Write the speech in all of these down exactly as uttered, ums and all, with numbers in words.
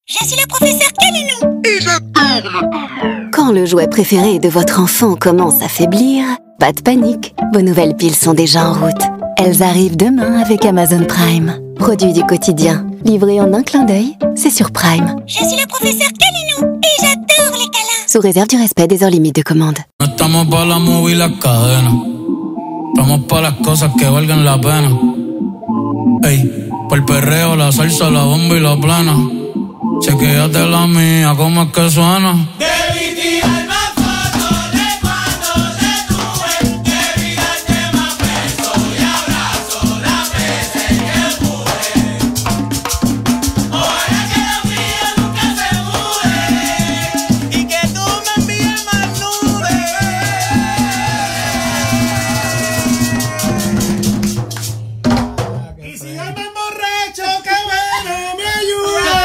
Je suis le professeur Calinou. Et je... Quand le jouet préféré de votre enfant commence à faiblir, pas de panique, vos nouvelles piles sont déjà en route. Elles arrivent demain avec Amazon Prime. Produit du quotidien, livré en un clin d'œil, c'est sur Prime. Je suis le professeur Calinou et j'adore les câlins. Sous réserve du respect des heures limites de commande. No estamos pa' la movie y la cadena. Estamos pa' las cosas que valgan la pena. Ey, pa' el perreo, la salsa, la bomba y la plena. Chequéate la mía, ¿cómo es que suena? Debí tirarme fotos de cuando te tuve. Debí darte más besos y abrazos las veces que pude. Ojalá que lo mío nunca se mude y que tú me envíes más nubes. Y si yo me emborracho, que bueno me ayuda.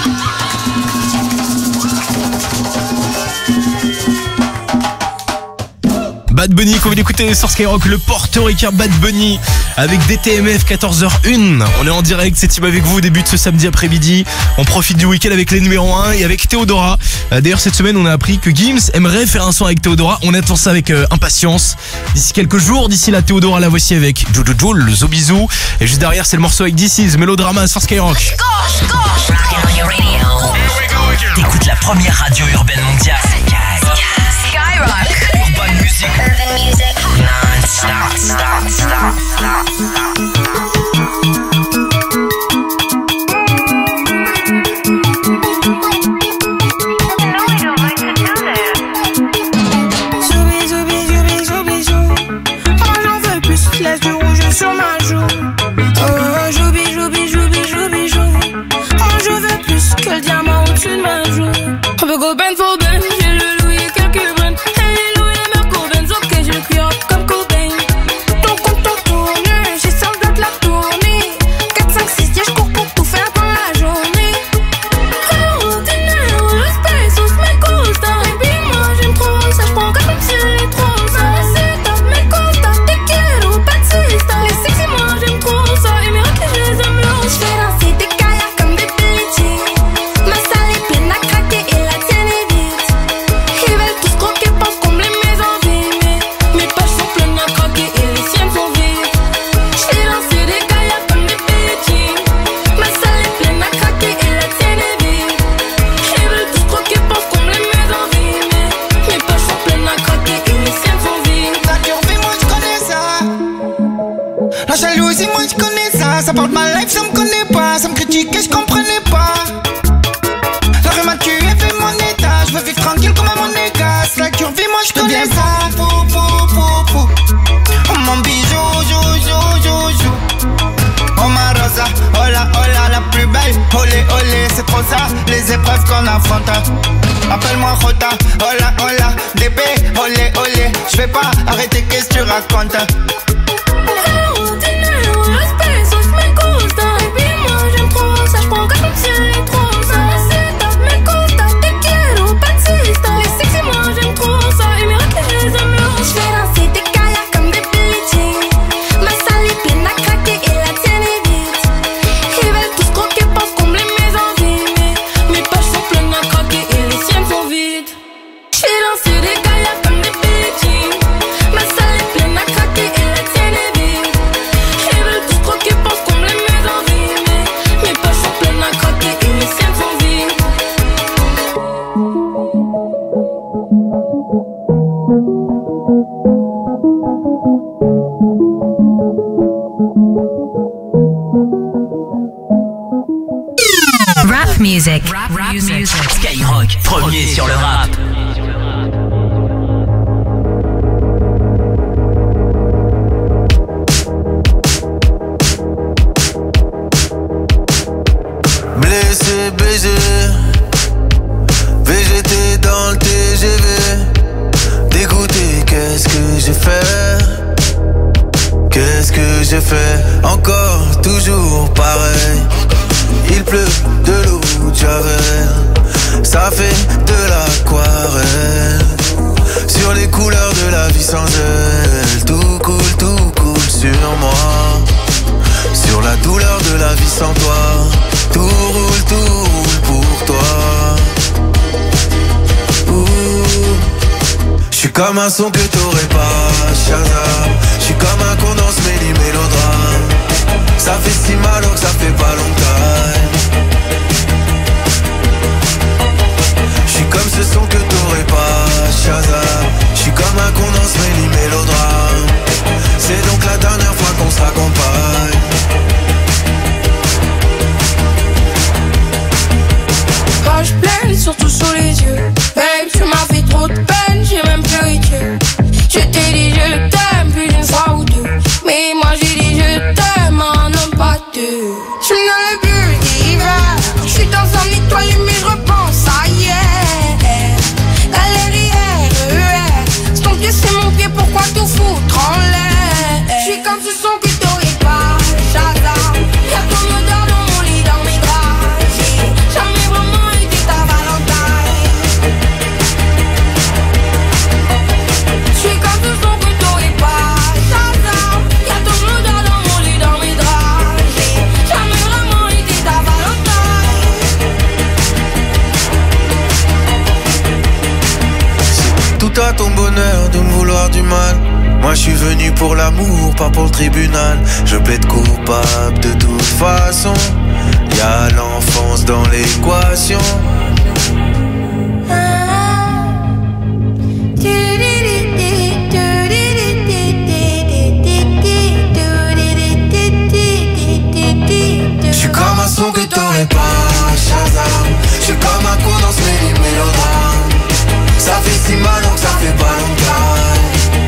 Bad Bunny qu'on vient d'écouter sur Skyrock, le portoricain Bad Bunny avec D T M F quatorze heures une. On est en direct, c'est Team avec vous au début de ce samedi après-midi. On profite du week-end avec les numéros un et avec Théodora. D'ailleurs cette semaine on a appris que Gims aimerait faire un son avec Théodora. On attend ça avec euh, impatience. D'ici quelques jours, d'ici là Théodora la voici avec Jojo Joule, le Zobizou. Et juste derrière c'est le morceau avec This Is, Mélodrama sur Skyrock. T'écoutes la première radio urbaine mondiale. Skyrock. Urban Music. Urban Music. Non-stop, stop, stop, stop. Zoubi, zoubi, zoubi, zoubi, zou. Oh, j'en veux plus, laisse du rouge sur ma joue. Oh, joubi, joubi, joubi, joubi, jou. Oh, je veux plus que le diamant au-dessus de ma joue. On peut go ben for ben, j'ai le louis et quelques brins. Et les louis et Merco Benz, ok, j'ai le cuir comme Cobain. Ton compte en tourne, j'ai sans date la tournée. quatre, cinq, six, yeah, j'cours pour tout faire dans la journée. Oh, dinero, los pesos me gustan. Et puis moi j'aime trop ça, j'prends comme si elle est trop ça. C'est top, me costa, te quiero, patsista. Les sexy, moi j'aime trop ça. Et mes raclés, je les aime là. J'fais danser des kayaks comme des pelletiers. Ma salle est pleine à craquer et la tienne est vide. Ils veulent tous croquer, pensent combler mes envies. Mais mes poches sont pleines à craquer et les siennes sont vides. J'fais danser des kayaks comme des pelletiers. Ma salle est pleine à craquer et la tienne est vide. Ils veulent tous croquer, pensent combler mes envies. Mais mes poches sont pleines à craquer et les siennes sont vides. La curvée, moi je connais ça. La jalousie, moi je connais ça. Ça parle de ma life, ça me connaît pas. Ça me critique et je comprenais pas. La rue m'a tué, fait mon état. Je veux vivre tranquille comme à mon égasse. La curvée, moi je connais ça. Pou, pou, pou, pou. Oh mon bijou, jou, jou, jou, jou. Oh ma rosa, hola, hola, la plus belle. Olé, olé, c'est trop ça. Les épreuves qu'on affronte. Appelle-moi Jota, hola, hola, D B, olé, olé. J'vais pas arrêter, qu'est-ce que tu racontes? Oh, dinero, los pesos me gustan. Et puis moi j'aime trop ça, j'prends comme si elle est trop ça. C'est top, me costa, te quiero, patsista. Les sexy, moi j'aime trop ça. Et mes raclés, je les aime là. J'fais danser des kayaks comme des pelletiers. Ma salle est pleine à craquer et la tienne est vide. Ils veulent tous croquer, pensent combler mes envies. Mais mes poches sont pleines à craquer et les siennes sont vides. J'fais danser des kayaks comme des pelletiers. Ma salle est pleine à craquer et la tienne est vide. Ils veulent tous croquer, pensent combler mes envies. Mais mes poches sont pleines à craquer et les siennes sont vides. Rap music. Rap, rap music. Skyrock, premier sur le rap. Blessé, B G, V G T dans le T G V. Dégoûté, qu'est-ce que j'ai fait? Qu'est-ce que j'ai fait? Encore, toujours pareil. Il pleut de l'eau de Javel. Ça fait de l'aquarelle. Sur les couleurs de la vie sans elle. Tout coule, tout coule sur moi. Sur la douleur de la vie sans toi. Tout roule, tout roule pour toi. J'suis comme un son que t'aurais pas, Shazam. J'suis comme un con dans ce méli mélodrame. Ça fait si mal alors que ça fait pas longtemps. J'suis comme ce son que t'aurais pas, Shazam. J'suis comme un con dans ce méli mélodrame. C'est donc la dernière fois qu'on se raccompagne. Quand je pleine, surtout sous les yeux. Babe, tu m'as fait trop de peine, j'ai même pleuré Dieu. Je t'ai dit je t'aime plus d'une fois ou deux. Mais moi j'ai dit je t'aime un homme pas deux. Je suis dans le bulle d'hiver. Je suis dans un étoile mais je repense à hier. Galerie R E R. C'est ton pied, c'est mon pied, pourquoi tout foutre en l'air? Je suis comme ce son que t'aurais pas, Shazam. Y'a ton odeur dans mon lit, dans mes draps. J'ai jamais vraiment été ta Valentine. Je suis comme ce son que t'aurais pas, Shazam. Y'a ton odeur dans mon lit, dans mes draps. J'ai jamais vraiment été ta Valentine. Tout à ton bonheur de me vouloir du mal. Moi je suis venu pour l'amour, pas pour le tribunal. Je plaide coupable de toute façon. Y'a l'enfance dans l'équation. J'suis comme un son que t'aurais pas, Shazam. J'suis comme un con dans ce méli mélodrame. Ça fait si mal donc ça fait pas longtemps.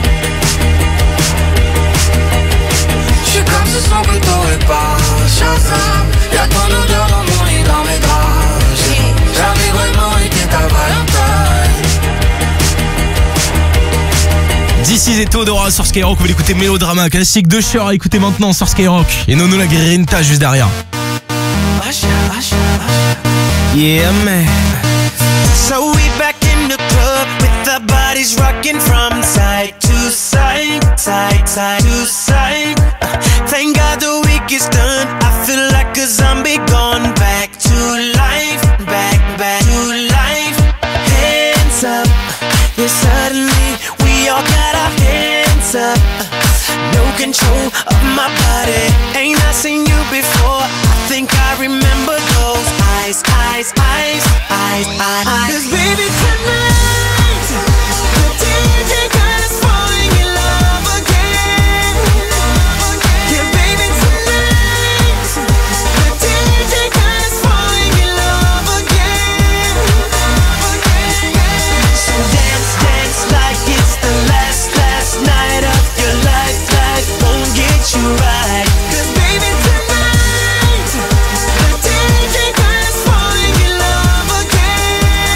J'suis comme ce son que t'aurais pas, Shazam. Y'a ton odeur dans mon lit, dans mes draps. J'ai jamais vraiment été ta Valentine. D'ici et Théodora sur Skyrock, vous l'écoutez Mélodrama, classique de Cher à écouter maintenant sur Skyrock. Et Nono la Grinta juste derrière. Yeah man. So we back in the club with our bodies rocking from side to side, side, side to side. Uh, thank God the week is done. I feel like a zombie gone back to life, back, back to life. Hands up, yeah suddenly we all got our hands up. Uh, no control of my body. Ain't I seen you before? I think I remember those eyes, eyes, eyes, eyes, eyes. Cause baby tonight, the D J got us falling in love again. Yeah baby tonight, the D J got us falling in love again. So dance, dance like it's the last, last night of your life. Life won't get you right. Cause baby tonight, the D J got us falling in love again.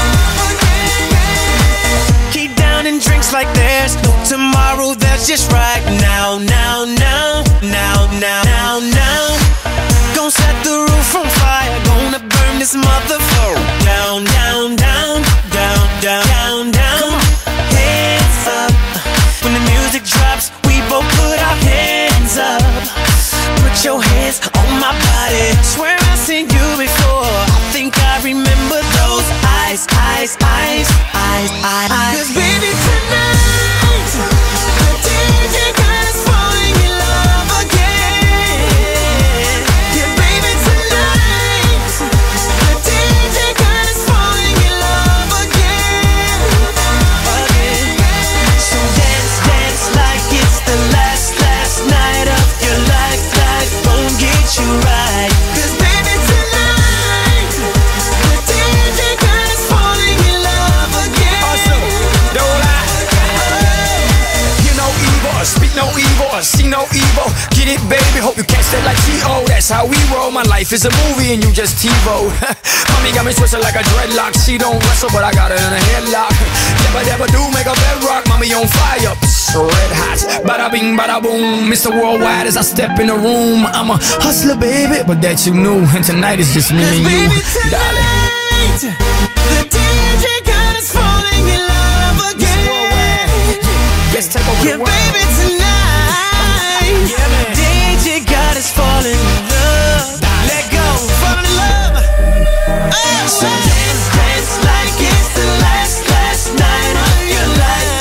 Keep downing drinks like there's no tomorrow, there's just right now, now, now, now, now, now, now. Gonna set the roof on fire, gonna burn this motherfucker down, down, down, down, down, down, down. Hands up, when the music drops, we both put our hands up. Put your hands on my body. Swear I've seen you before. I think I remember those eyes, eyes, eyes, eyes, eyes. Cause baby tonight, the D J got us falling in love again. Yeah baby tonight, the D J got us falling in love again. Again. So dance, dance like it's the last, last night of your life. Life won't get you right. Cause baby tonight, the D J got us falling in love again. Awesome, don't lie. Hear no evil, or speak no evil, or see no evil. Get it baby, hope you catch that like T O. That's how we roll, my life is a movie and you just TiVo. Mommy got me twisted like a dreadlock. She don't wrestle but I got her in a headlock. Never, never do make a bedrock. Mommy on fire, psh, red hot. Bada bing, bada boom. Mister Worldwide as I step in the room. I'm a hustler baby, but that you knew. And tonight is just me and you, darling. The D J got us falling in love again. Yes, take over Yeah the world. baby tonight, Yeah, man. D J got us falling in love. Let go, fall in love. Oh, so dance, dance like it's the last, last night of your life.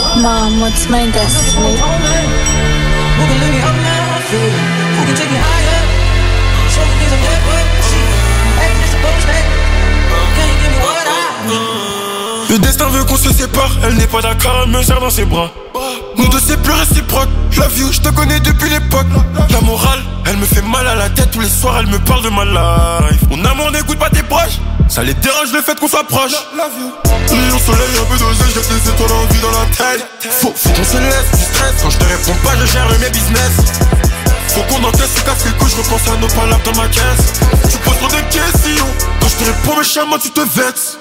Mom, what's my destiny? Le destin veut qu'on se sépare, elle n'est pas d'accord, elle me serre dans ses bras. Nous deux c'est plus réciproque, la view, je te connais depuis l'époque. La morale, elle me fait mal à la tête, tous les soirs elle me parle de ma life. Mon amour n'écoute pas tes proches, ça les dérange le fait qu'on s'approche. Rayon soleil, un peu dosé, j'ai des étoiles en vie dans la tête. Faut, faut qu'on se laisse du stress, quand je te réponds pas je gère mes business. Faut qu'on encaisse, se casse les couilles, je repense à nos palabres dans ma caisse. Tu poses trop de questions, quand je te réponds méchamment tu te vexes.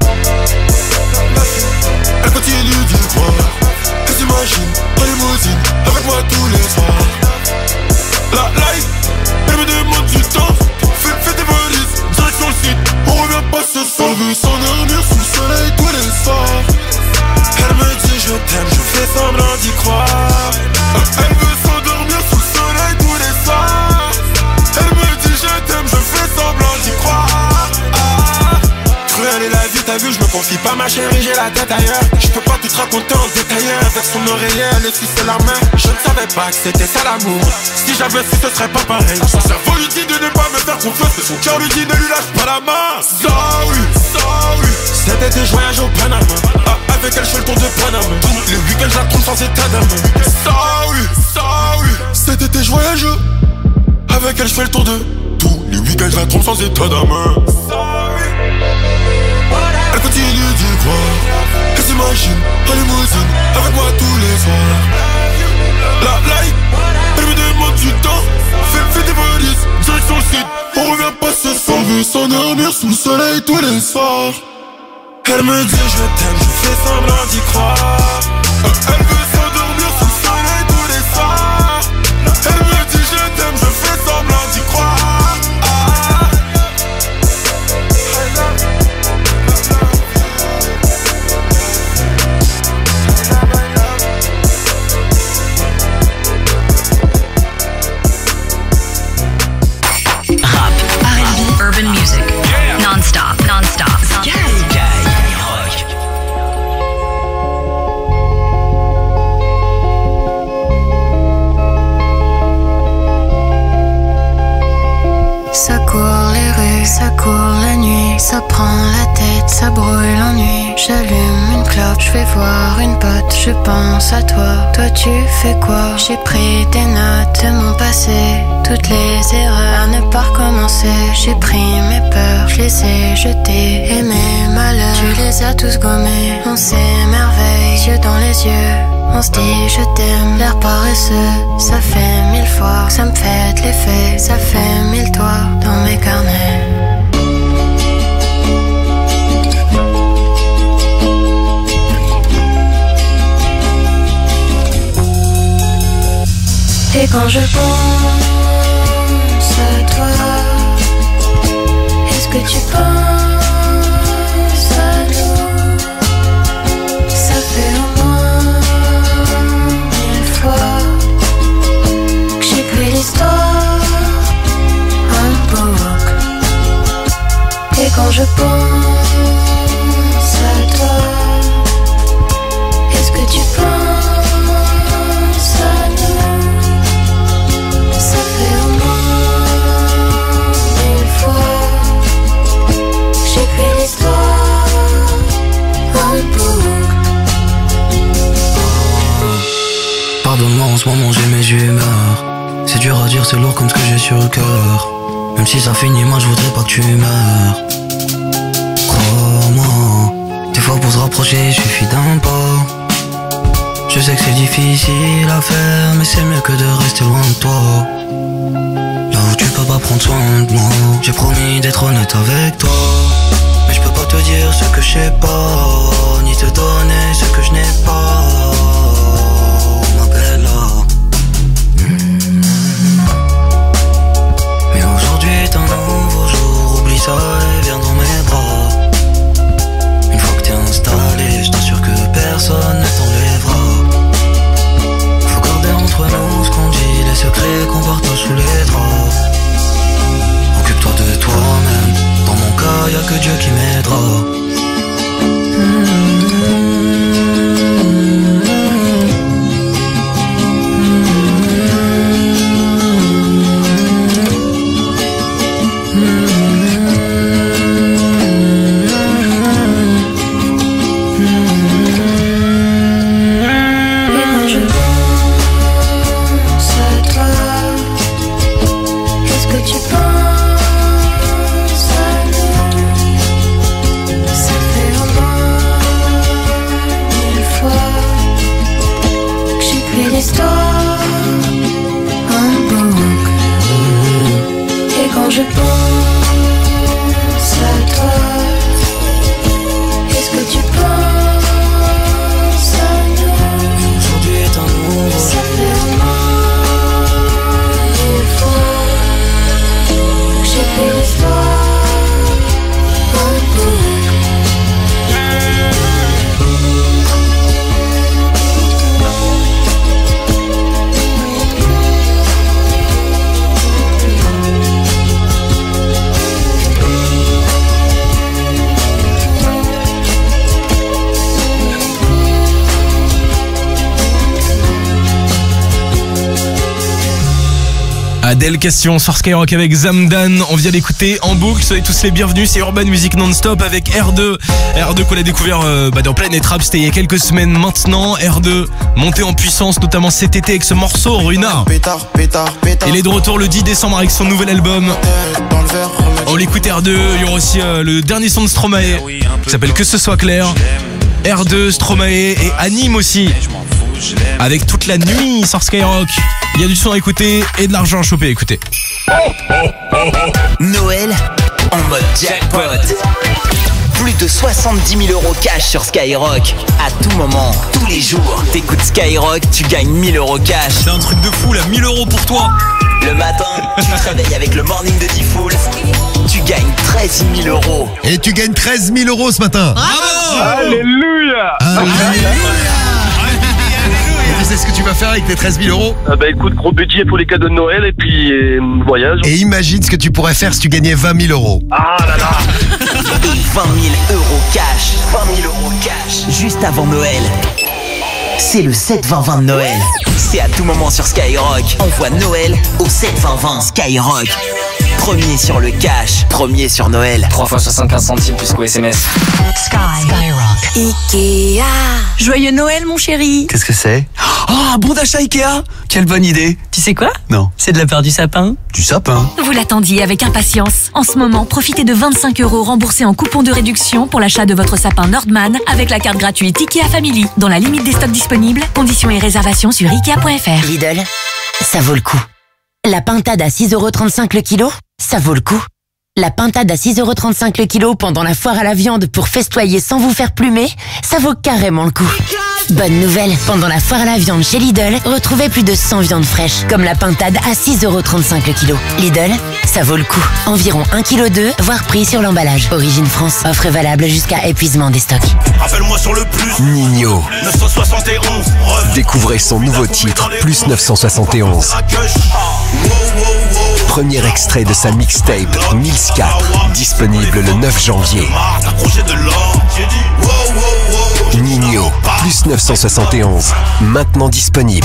Elle continue d'y croire, elle s'imagine en limousine avec moi tous les soirs. La life, elle me demande du temps, fais, fais tes valises, direction le site, on revient pas ce soir. Elle veut s'endormir sous le soleil tous les soirs. Elle me dit je t'aime, je fais semblant d'y croire. Elle veut s'endormir sous le soleil tous les soirs. Elle me dit je t'aime, je fais semblant d'y croire. Cruelle est la vie, t'as vu, je me confie pas ma chérie, j'ai la tête ailleurs. Je peux pas tout te raconter en détail. Avec son oreiller, elle essuie la main. Je ne savais pas que c'était ça l'amour. Si j'avais su, ce serait pas pareil. Son cerveau lui dit de ne pas me faire confiance, mais son cœur lui dit ne lui lâche pas la main. Sorry, sorry. Cet été, je voyage au Panama. Ah, avec elle, je fais le tour de Panama. Les week-ends, je la trompe sans état d'âme. Sorry, sorry. Cet été, je voyage. Avec elle, je fais le tour de tous les week-ends, je la trompe sans état d'âme. Sorry. Elle continue d'y croire, elle s'imagine en limousine avec moi tous les soirs. La life, elle me demande du temps, fais, fais tes valises, direction le site, on revient pas ce soir. Elle veut s'endormir sous le soleil tous les soirs. Elle me dit je t'aime, je fais semblant d'y croire. Elle veut s'endormir sous le soleil tous les soirs. Elle me dit je t'aime, je fais semblant d'y croire. Urban music, yeah. Non-stop, non-stop. Skyrock. Ça court les rues, ça court la nuit, ça prend la tête, ça brûle l'ennui. J'allume une clope, je vais voir une pote, je pense à toi. Toi tu fais quoi? J'ai pris des notes de mon passé, toutes les erreurs à ne pas recommencer. J'ai pris mes peurs, je les ai jetées, et mes malheurs, tu les as tous gommés. On s'émerveille, yeux dans les yeux, on se dit je t'aime, l'air paresseux. Ça fait mille fois que ça me fait de l'effet, ça fait mille toits dans mes carnets. Et quand je pense à toi, est-ce que tu penses à nous? Ça fait au moins mille fois que j'écris l'histoire en boucle. Et quand je pense à toi, est-ce que tu penses à nous? Ça fait au moins mille fois j'écris l'histoire en boucle. Pardonne-moi, en ce moment j'ai mes humeurs. C'est dur à dire, c'est lourd comme ce que j'ai sur le cœur. Même si ça finit mal, je voudrais pas que tu meurs. Crois-moi, des fois pour se rapprocher, il suffit d'un pas. Je sais que c'est difficile à faire, mais c'est mieux que de rester loin de toi. Là où tu peux pas prendre soin de moi, j'ai promis d'être honnête avec toi. Mais je peux pas te dire ce que je sais pas, ni te donner ce que je n'ai pas. Ma bella. Mmh. Mais aujourd'hui est un nouveau jour, oublie ça et viens dans mes bras. Une fois que t'es installé, je t'assure que personne ne t'enlèvera. Faut garder entre nous ce qu'on dit, les secrets qu'on partage sous les draps. Occupe-toi de toi-même, dans mon cas y'a que Dieu qui m'aidera. Mmh. je pense à toi, qu'est-ce que tu penses à nous? Ça fait au moins mille fois que j'écris l'histoire en boucle. Et quand je pense à toi, qu'est-ce que tu penses à nous? Aujourd'hui est un nouveau jour. Ça fait au moins mille fois que j'écris l'histoire en boucle. Adèle Question sur Skyrock avec Zamdan, on vient d'écouter en boucle, soyez tous les bienvenus, c'est Urban Music Non-Stop avec R deux. R deux qu'on a découvert euh, bah, dans Planet Rap, c'était il y a quelques semaines maintenant. R deux monté en puissance notamment cet été avec ce morceau Runa. Il est de retour le dix décembre avec son nouvel album. On l'écoute R deux, il y aura aussi euh, le dernier son de Stromae qui s'appelle Que ce soit clair. R deux, Stromae et Anime aussi. Avec toute la nuit sur Skyrock. Il y a du son à écouter et de l'argent à choper, écoutez. Noël en mode jackpot. Plus de soixante-dix mille euros cash sur Skyrock. À tout moment, tous les jours. T'écoutes Skyrock, tu gagnes mille euros cash. C'est un truc de fou là, mille euros pour toi. Le matin, tu te réveilles avec le morning de Diffoul. Tu gagnes treize mille euros. Et tu gagnes treize mille euros ce matin. Bravo. Alléluia. Alléluia. Tu sais ce que tu vas faire avec tes treize mille euros? Ah bah écoute, gros budget pour les cadeaux de Noël et puis euh, voyage. Et imagine ce que tu pourrais faire si tu gagnais vingt mille euros. Ah là là. Et vingt mille euros cash. vingt mille euros cash. Juste avant Noël. C'est le sept vingt vingt de Noël. C'est à tout moment sur Skyrock. Envoie Noël au sept vingt vingt. Skyrock. Premier sur le cash. Premier sur Noël. trois fois soixante-quinze centimes plus qu'au S M S. Skyrock. Ikea. Joyeux Noël, mon chéri. Qu'est-ce que c'est? Oh, un bon d'achat Ikea. Quelle bonne idée. Tu sais quoi? Non. C'est de la peur du sapin. Du sapin? Vous l'attendiez avec impatience. En ce moment, profitez de vingt-cinq euros remboursés en coupon de réduction pour l'achat de votre sapin Nordman avec la carte gratuite Ikea Family. Dans la limite des stocks disponibles, conditions et réservations sur ikea point f r. Lidl, ça vaut le coup. La pintade à six euros trente-cinq le kilo, ça vaut le coup. La pintade à six euros trente-cinq le kilo pendant la foire à la viande pour festoyer sans vous faire plumer, ça vaut carrément le coup. Bonne nouvelle, pendant la foire à la viande chez Lidl, retrouvez plus de cent viandes fraîches, comme la pintade à six euros trente-cinq le kilo. Lidl, ça vaut le coup. Environ un virgule deux kilos, voire prix sur l'emballage. Origine France, offre valable jusqu'à épuisement des stocks. Rappelle-moi sur le plus. Nino. neuf cent soixante et onze. Découvrez son nouveau titre, Plus neuf cent soixante et onze. Premier extrait de sa mixtape, Mills quatre, disponible le neuf janvier. Nino, Plus neuf cent soixante et onze, maintenant disponible.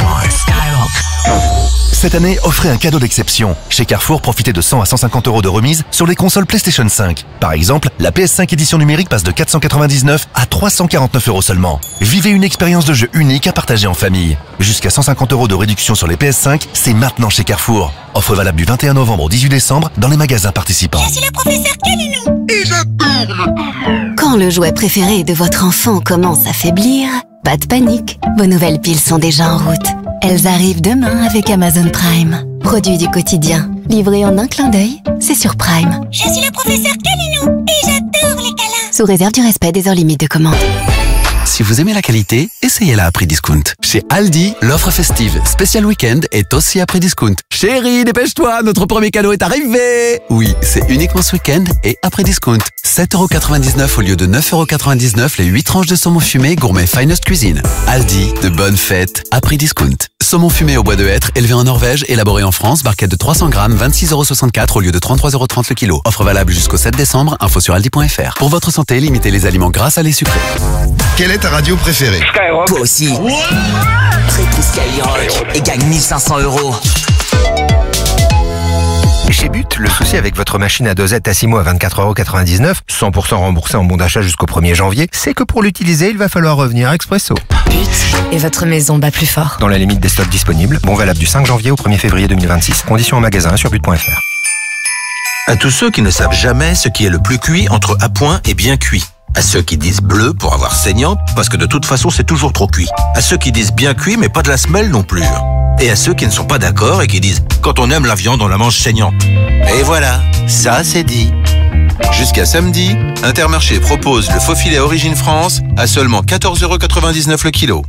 Cette année, offrez un cadeau d'exception. Chez Carrefour, profitez de cent à cent cinquante euros de remise sur les consoles PlayStation cinq. Par exemple, la P S cinq édition numérique passe de quatre cent quatre-vingt-dix-neuf à trois cent quarante-neuf euros seulement. Vivez une expérience de jeu unique à partager en famille. Jusqu'à cent cinquante euros de réduction sur les P S cinq, c'est maintenant chez Carrefour. Offre valable du vingt et un novembre au dix-huit décembre dans les magasins participants. Je suis le professeur Calinou et j'adore. Quand le jouet préféré de votre enfant commence à faiblir, pas de panique, vos nouvelles piles sont déjà en route. Elles arrivent demain avec Amazon Prime. Produit du quotidien, livré en un clin d'œil, c'est sur Prime. Je suis le professeur Calinou et j'adore les câlins. Sous réserve du respect des heures limites de commande. Si vous aimez la qualité, essayez-la à prix discount. Chez Aldi, l'offre festive spécial week-end est aussi à prix discount. Chérie, dépêche-toi, notre premier cadeau est arrivé. Oui, c'est uniquement ce week-end et à prix discount. sept euros quatre-vingt-dix-neuf au lieu de neuf euros quatre-vingt-dix-neuf les huit tranches de saumon fumé gourmet Finest Cuisine. Aldi, de bonnes fêtes à prix discount. Saumon fumé au bois de hêtre, élevé en Norvège, élaboré en France, barquette de trois cents grammes, vingt-six euros soixante-quatre au lieu de trente-trois euros trente le kilo. Offre valable jusqu'au sept décembre, info sur aldi point f r. Pour votre santé, limitez les aliments gras, salés, sucrés. Quelle est ta radio préférée? Skyrock. Toi aussi. Réponds Skyrock et gagne mille cinq cents euros. Chez But, le souci avec votre machine à dosette Tassimo à vingt-quatre euros quatre-vingt-dix-neuf, cent pour cent remboursé en bon d'achat jusqu'au premier janvier, c'est que pour l'utiliser, il va falloir revenir expresso. But, et votre maison bat plus fort. Dans la limite des stocks disponibles, bon valable du cinq janvier au premier février deux mille vingt-six. Conditions en magasin sur but point f r. À tous ceux qui ne savent jamais ce qui est le plus cuit entre à point et bien cuit. À ceux qui disent bleu pour avoir saignant, parce que de toute façon c'est toujours trop cuit. À ceux qui disent bien cuit mais pas de la semelle non plus. Et à ceux qui ne sont pas d'accord et qui disent quand on aime la viande on la mange saignant. Et voilà, ça c'est dit. Jusqu'à samedi, Intermarché propose le faux filet Origine France à seulement quatorze euros quatre-vingt-dix-neuf le kilo.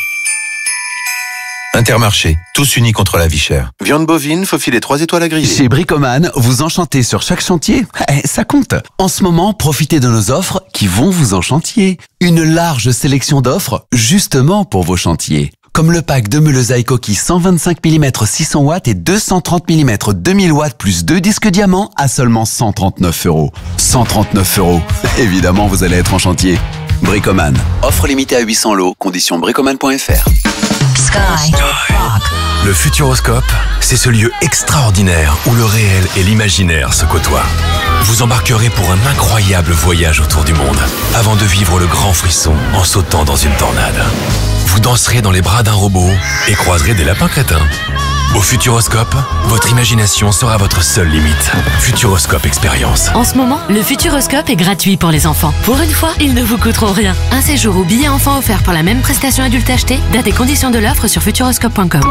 Intermarché, tous unis contre la vie chère. Viande bovine, faux filet trois étoiles à griller. Chez Bricoman, vous enchantez sur chaque chantier. Eh, ça compte. En ce moment, profitez de nos offres qui vont vous enchantier. Une large sélection d'offres justement pour vos chantiers. Comme le pack de meuleuse à coquille cent vingt-cinq millimètres six cents watts et deux cent trente millimètres deux mille watts plus deux disques diamants à seulement cent trente-neuf euros. cent trente-neuf euros. Évidemment, vous allez être en chantier. Bricoman. Offre limitée à huit cents lots. Conditions bricoman point f r. Sky. Le Futuroscope, c'est ce lieu extraordinaire où le réel et l'imaginaire se côtoient. Vous embarquerez pour un incroyable voyage autour du monde, avant de vivre le grand frisson en sautant dans une tornade. Vous danserez dans les bras d'un robot et croiserez des lapins crétins. Au Futuroscope, votre imagination sera votre seule limite. Futuroscope Expérience. En ce moment, le Futuroscope est gratuit pour les enfants. Pour une fois, ils ne vous coûteront rien. Un séjour ou billet enfant offert pour la même prestation adulte achetée. Date et conditions de l'offre sur futuroscope point com.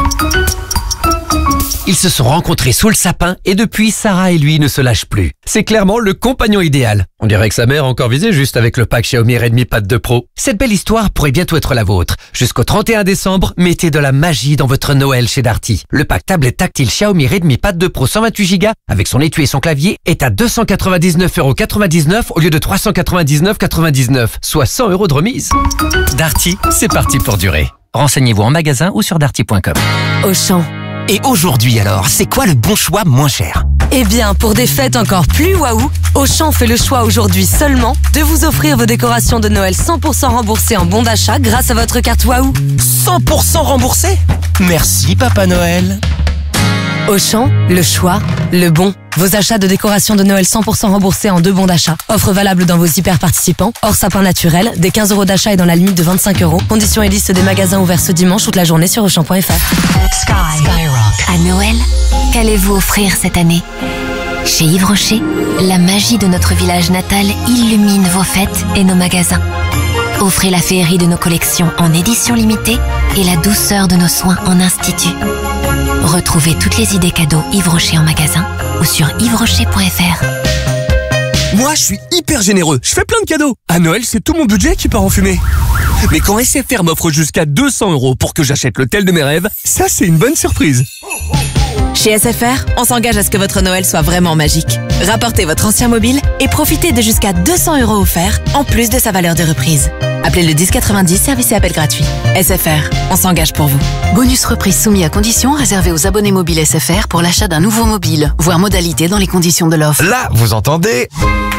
Ils se sont rencontrés sous le sapin et depuis, Sarah et lui ne se lâchent plus. C'est clairement le compagnon idéal. On dirait que sa mère a encore visé juste avec le pack Xiaomi Redmi Pad deux Pro. Cette belle histoire pourrait bientôt être la vôtre. Jusqu'au trente et un décembre, mettez de la magie dans votre Noël chez Darty. Le pack tablette tactile Xiaomi Redmi Pad deux Pro cent vingt-huit giga avec son étui et son clavier est à deux cent quatre-vingt-dix-neuf euros quatre-vingt-dix-neuf au lieu de trois cent quatre-vingt-dix-neuf euros quatre-vingt-dix-neuf, soit cent euros de remise. Darty, c'est parti pour durer. Renseignez-vous en magasin ou sur darty point com. Auchan. Et aujourd'hui alors, c'est quoi le bon choix moins cher? Eh bien, pour des fêtes encore plus waouh, Auchan fait le choix aujourd'hui seulement de vous offrir vos décorations de Noël cent pour cent remboursées en bon d'achat grâce à votre carte Waouh. cent pour cent remboursé? Merci Papa Noël. Auchan, le choix, le bon. Vos achats de décorations de Noël cent pour cent remboursés en deux bons d'achat. Offre valable dans vos hyper participants. Hors sapin naturel, des quinze euros d'achat et dans la limite de vingt-cinq euros. Conditions et liste des magasins ouverts ce dimanche toute la journée sur auchan point f r. Sky. Skyrock. À Noël, qu'allez-vous offrir cette année? Chez Yves Rocher, la magie de notre village natal illumine vos fêtes et nos magasins. Offrez la féerie de nos collections en édition limitée et la douceur de nos soins en institut. Retrouvez toutes les idées cadeaux Yves Rocher en magasin ou sur yves rocher point f r. Moi, je suis hyper généreux. Je fais plein de cadeaux. À Noël, c'est tout mon budget qui part en fumée. Mais quand S F R m'offre jusqu'à deux cents euros pour que j'achète le tel de mes rêves, ça, c'est une bonne surprise. Chez S F R, on s'engage à ce que votre Noël soit vraiment magique. Rapportez votre ancien mobile et profitez de jusqu'à deux cents euros offerts en plus de sa valeur de reprise. Appelez le dix quatre-vingt-dix, service et appel gratuit. S F R, on s'engage pour vous. Bonus reprise soumis à conditions réservé aux abonnés mobiles S F R pour l'achat d'un nouveau mobile. Voir modalité dans les conditions de l'offre. Là, vous entendez?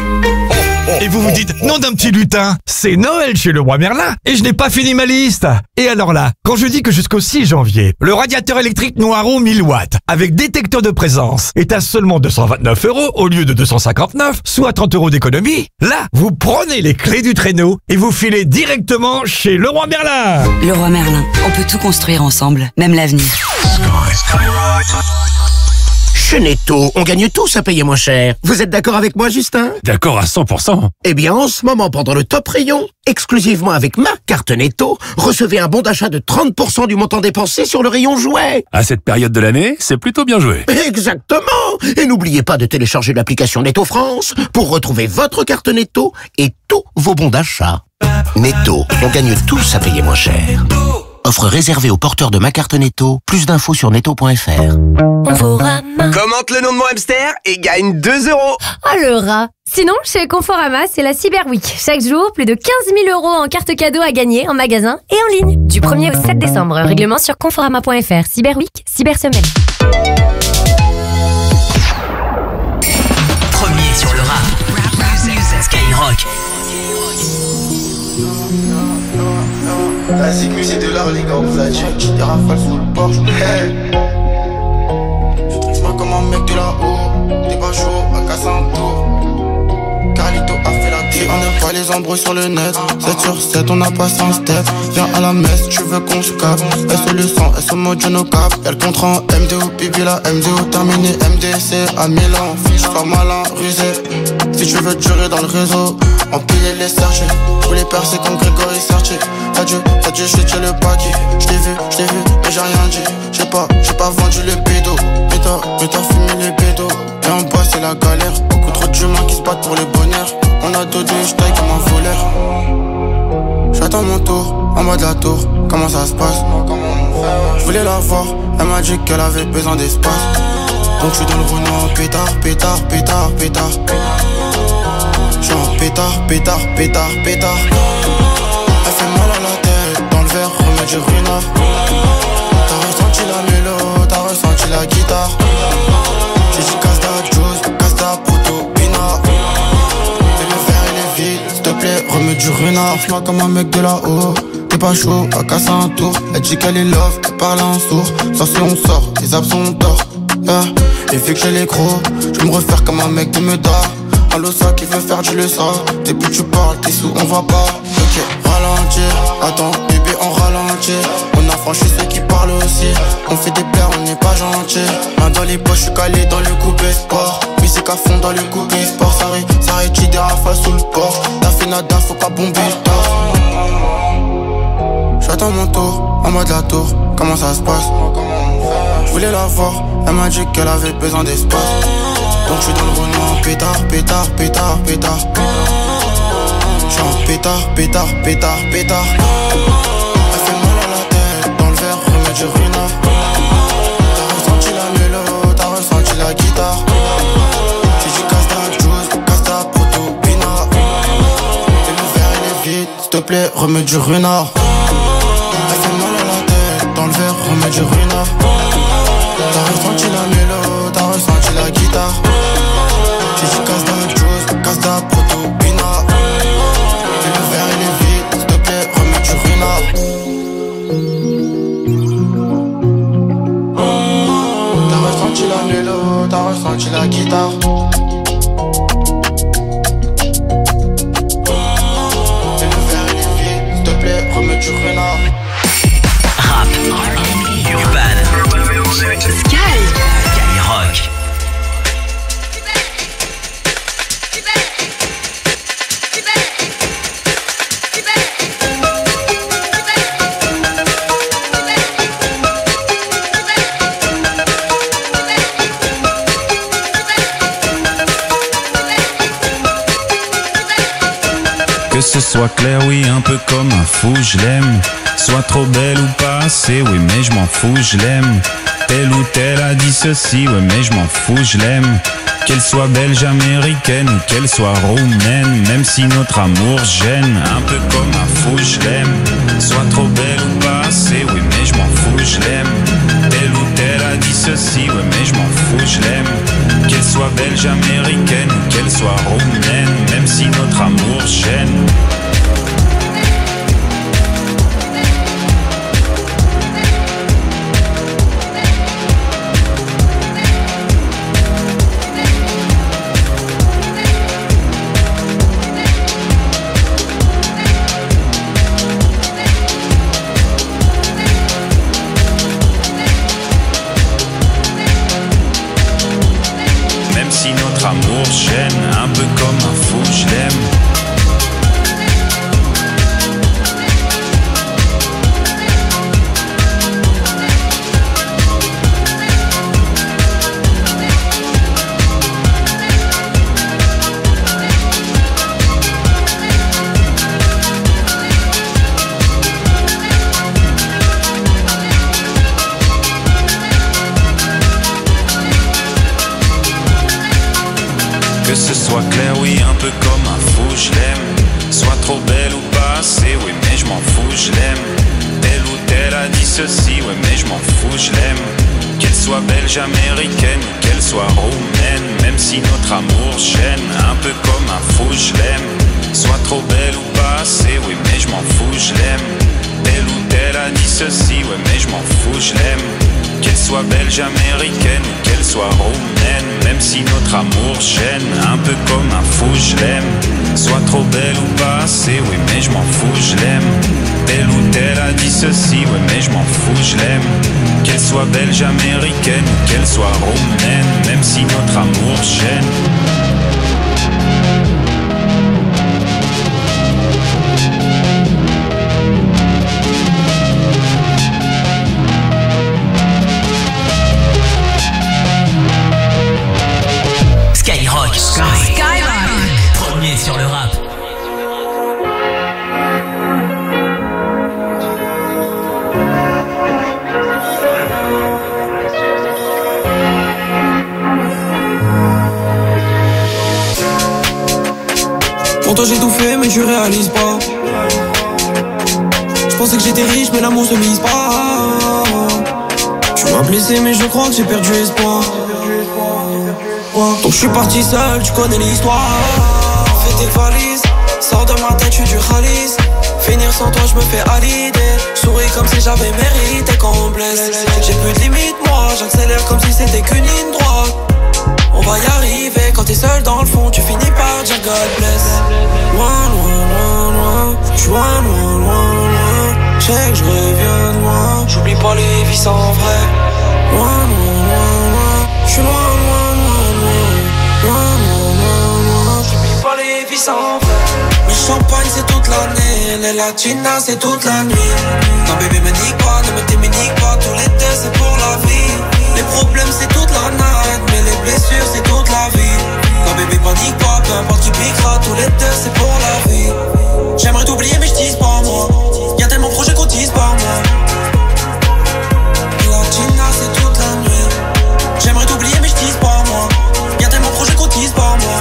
Et vous vous dites, nom d'un petit lutin, c'est Noël chez le roi Merlin et je n'ai pas fini ma liste. Et alors là, quand je dis que jusqu'au six janvier, le radiateur électrique Noireau mille watts avec détecteur de présence est à seulement deux cent vingt-neuf euros au lieu de deux cent cinquante-neuf, soit trente euros d'économie, là, vous prenez les clés du traîneau et vous filez directement chez le roi Merlin. Le roi Merlin, on peut tout construire ensemble, même l'avenir. Chez Netto, on gagne tous à payer moins cher. Vous êtes d'accord avec moi, Justin? D'accord à cent pour cent. Eh bien, en ce moment, pendant le top rayon, exclusivement avec ma carte Netto, recevez un bon d'achat de trente pour cent du montant dépensé sur le rayon jouets. À cette période de l'année, c'est plutôt bien joué. Exactement. Et n'oubliez pas de télécharger l'application Netto France pour retrouver votre carte Netto et tous vos bons d'achat. Netto, on gagne tous à payer moins cher. Offre réservée aux porteurs de ma carte Netto. Plus d'infos sur netto point f r. Commente le nom de mon hamster et gagne deux euros. Oh le rat. Sinon, chez Conforama, c'est la Cyber Week. Chaque jour, plus de quinze mille euros en cartes cadeaux à gagner en magasin et en ligne. Du premier au sept décembre. Règlement sur conforama point f r. Cyber Week, Cyber Semaine. Premier sur le rap. Skyrock. Classique musique de l'art, les gars, vous la check, tu te rafales sous le porche. Hey. Je traite comme un mec de là-haut. T'es pas chaud, à casser un tour. Carlito a fait la guerre. On n'aime pas les embrouilles sur le net. sept sur sept, on a passé un step. Viens à la messe, tu veux qu'on se capte. S le sang, S au mode no cap. Y'a le contrat en M D O, bibi la M D O terminé. M D C à Milan, fiche pas malin, rusé. Si tu veux durer dans le réseau, empiler les sergés. Tous les percer comme Grégory Sertier. T'as dû, t'as dû jeter le paquet. J't'ai vu, j't'ai vu, mais j'ai rien dit. J'ai pas, j'ai pas vendu le pédo. Mais t'as, mais t'as fumé les pédos. Et en bas c'est la galère. Beaucoup trop d'humains qui se battent pour le bonheur. On a dodé, j'taille comme un voleur. J'attends mon tour, en bas de la tour. Comment ça se passe? Je voulais la voir, elle m'a dit qu'elle avait besoin d'espace. Donc j'suis dans le Renault, pétard, pétard, pétard, pétard. J'suis en pétard, pétard, pétard, pétard. Elle fait mal à la tête, dans le verre, remets du runard. T'as ressenti la mélo, t'as ressenti la guitare. J'ai dit casse ta juice, casse ta proto, pinard. Et le verre il est vide, s'il te plaît, remets du runard. Fais-moi comme un mec de là-haut. T'es pas chaud, à casser un tour. Elle dit qu'elle est love, elle parle en sourd. Sans si on sort, les absents on dort. Yeah. Et vu que j'ai les gros, je me refaire comme un mec de Meda. Un losa qui veut faire du leçon. Depuis tu parles, t'es sous, on va pas. Ok, ralentir, attends, bébé on ralentit. On a franchi ceux qui parlent aussi. On fait des pleurs, on n'est pas gentil. Main dans les poches, je suis calé dans le coupé sport. Musique à fond dans le coupé sport. Ça rit, ça rit, des rafales sous le port. T'as fait nada, faut pas bomber le tort. J'attends mon tour, en mode la tour. Comment ça se passe? Je voulais la voir, elle m'a dit qu'elle avait besoin d'espace. Donc j'suis dans le Renault, pétard, pétard, pétard, pétard. J'suis en pétard, pétard, pétard, pétard. Elle fait mal à la tête, dans le verre, remets du runard. T'as ressenti la mélo, t'as ressenti la guitare. J'ai dit casse ta juice, casse ta proto, pinard. Et le verre il est vide, s'il te plaît, remets du renard. Elle fait mal à la tête, dans le verre, remets du renard. T'as ressenti la mélo, t'as ressenti la guitare. J'ai dit casse ta juice, casse ta proto, pinard. Et le verre il est vide, s'il te plaît, remets du renard. T'as ressenti la mélo, t'as ressenti la guitare. Et le verre il est vide, s'il te plaît, remets du renard. Rap, Urban, Sky, Skyrock. Que ce soit clair, oui, un peu comme un fou, je l'aime. Soit trop belle ou pas assez, oui, mais je m'en fous, je l'aime. Telle ou telle a dit ceci, ouais, mais je m'en fous, je l'aime. Qu'elle soit belge, américaine ou qu'elle soit roumaine, même si notre amour gêne, un peu comme un fou, je l'aime. Soit trop belle ou pas assez, oui, mais je m'en fous, je l'aime. Telle ou telle a dit ceci, ouais, mais je m'en fous, je l'aime. Qu'elle soit belge, américaine ou qu'elle soit roumaine, même si notre amour gêne. Amour gêne, un peu comme un fou, je l'aime. Que ce soit clair, oui, un peu comme un fou, je l'aime. Soit trop belle ou pas assez, oui, mais je m'en fous, je l'aime. Telle ou telle a dit ceci, ouais, mais je m'en fous, je l'aime. Qu'elle soit belge, américaine ou qu'elle soit roumaine, même si notre amour gêne, un peu comme un fou, je l'aime. Soit trop belle ou pas assez, oui, mais je m'en fous, je l'aime. Telle ou telle a dit ceci, ouais, mais je m'en fous, je l'aime. Qu'elle soit belge, américaine ou qu'elle soit roumaine, même si notre amour gêne, un peu comme un fou, je l'aime. Soit trop belle ou pas assez, oui mais je m'en fous, je l'aime. Telle ou telle a dit ceci, oui mais je m'en fous, je l'aime. Qu'elle soit belge, américaine ou qu'elle soit roumaine, même si notre amour gêne. Skyrock. Skyrock. Premier sur le rap. Pour toi j'ai tout fait mais tu réalises pas. Je pensais que j'étais riche mais l'amour se mise pas. Tu m'as blessé mais je crois que j'ai perdu espoir. Donc je suis parti seul, tu connais l'histoire. Fais tes valises, sors de ma tête, je suis du Khalis. Finir sans toi, je me fais à l'idée. Souris comme si j'avais mérité qu'on me blesse. J'ai plus de limite moi, j'accélère comme si c'était qu'une ligne droite. On va y arriver, quand t'es seul dans le fond, tu finis par dire God bless. Loin, loin, loin, loin, j'suis loin, loin, loin, loin. J'sais que j'reviens de loin, j'oublie pas les vies sans vrai. Loin, loin, loin, loin, j'suis loin, loin. Loin, loin, loin, loin, j'oublie pas les vies sans vrai. Le champagne c'est toute l'année, les latinas c'est toute la nuit. Non bébé me nique pas, ne me t'éminique pas, tous les deux c'est pour la vie. Les problèmes c'est toute la night, mais les blessures c'est toute la vie. Non bébé panique pas, peu importe tu piqueras, tous les deux c'est pour la vie. J'aimerais t'oublier mais j'dis pas moi, y'a tellement de projets qu'on dise par moi. Les latinas c'est toute la nuit. J'aimerais t'oublier mais j'dis pas moi, y'a tellement de projets qu'on dise par moi.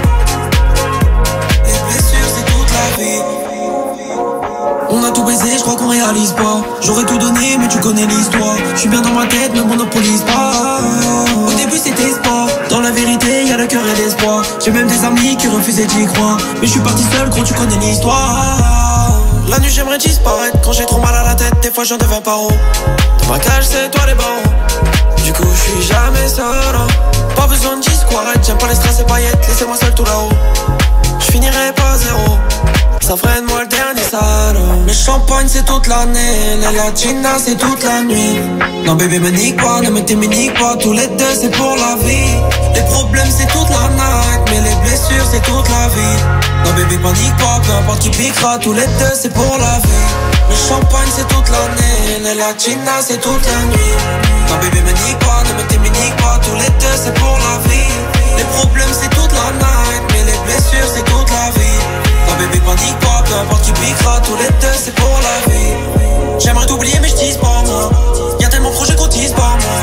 Les blessures c'est toute la vie. On a tout baisé, je crois qu'on réalise pas. J'aurais tout donné mais tu connais l'histoire. Je suis bien dans ma tête, me monopolise pas. Au début c'était sport, dans la vérité y'a le cœur et l'espoir. J'ai même des amis qui refusaient d'y croire. Mais je suis parti seul, gros tu connais l'histoire. La nuit j'aimerais disparaître, quand j'ai trop mal à la tête, des fois j'en deviens paro. Dans ma cage c'est toi les barreaux. Du coup je suis jamais seul, hein. Pas besoin de discours, arrête, j'aime pas les strass et paillettes. Laissez-moi seul tout là-haut, je finirai pas zéro. Ça ferait de moi le dernier sale. Le champagne c'est toute l'année, les latinas c'est toute la nuit. Non bébé me nique pas, ne me t'éminique pas, tous les deux c'est pour la vie. Les problèmes c'est toute la night, mais les blessures c'est toute la vie. Non bébé panique pas, peu importe qui piquera, tous les deux c'est pour la vie. Le champagne c'est toute l'année, les latinas c'est toute la nuit. Non bébé me nique pas, ne me t'éminique pas, tous les deux c'est pour la vie. Les problèmes c'est toute la night, mais les blessures c'est toute la vie. Non bébé panique pas, peu importe qui piquera, tous les deux c'est pour la vie. J'aimerais t'oublier mais j'dis pas moi, y'a tellement de projets qu'on dise pas moi.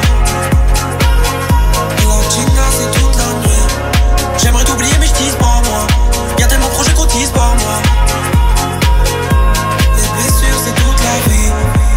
Latina c'est toute la nuit. J'aimerais t'oublier mais j'dis pas moi, y'a tellement de projets qu'on dise pas moi. Les blessures c'est toute la vie.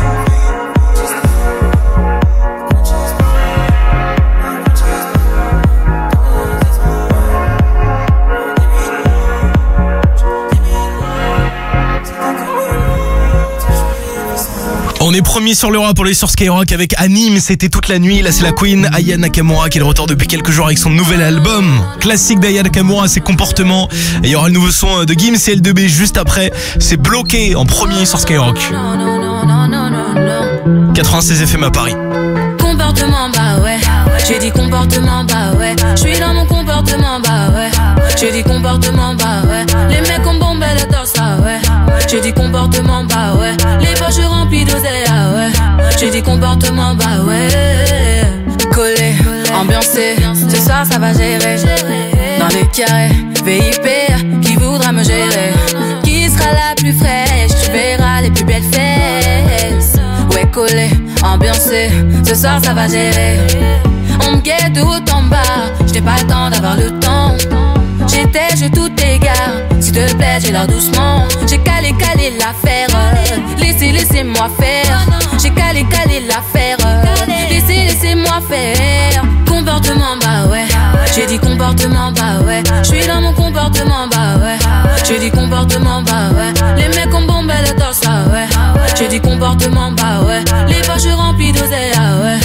On est premier sur le rap pour les sur Skyrock avec Anime, c'était toute la nuit. Là c'est la Queen Aya Nakamura qui est de retour depuis quelques jours avec son nouvel album classique d'Aya Nakamura, ses comportements. Et il y aura le nouveau son de Gims et L deux B juste après. C'est bloqué en premier sur Skyrock. quatre-vingt-seize F M à Paris. Comportement bah ouais, j'ai dit comportement bah ouais, je suis dans mon comportement bah ouais, j'ai dit comportement bah ouais, les mecs ont bombé le torse ah ouais, j'ai dit comportement bah ouais, les poches remplies d'oseille ah ouais, j'ai dit comportement bah ouais, collé, ambiancé, ce soir ça va gérer, dans les carrés, V I P, qui voudra me gérer, qui sera la plus fraîche, tu verras les plus belles fesses, ouais collé, ambiancé, ce soir ça va gérer. On me guette tout en bas, j'n'ai pas le temps d'avoir le temps. J'étais, je tout égare, s'il te plaît j'ai l'air doucement. J'ai calé, calé l'affaire, laissez, laissez-moi faire. J'ai calé, calé l'affaire, laissez, laissez-moi faire. Comportement bah ouais, j'ai dit comportement bah ouais, j'suis dans mon comportement bah ouais, j'ai dit comportement bah ouais, les mecs ont bombé le torse ah ouais, j'ai dit comportement bah ouais, les poches remplies d'oseille ah ouais,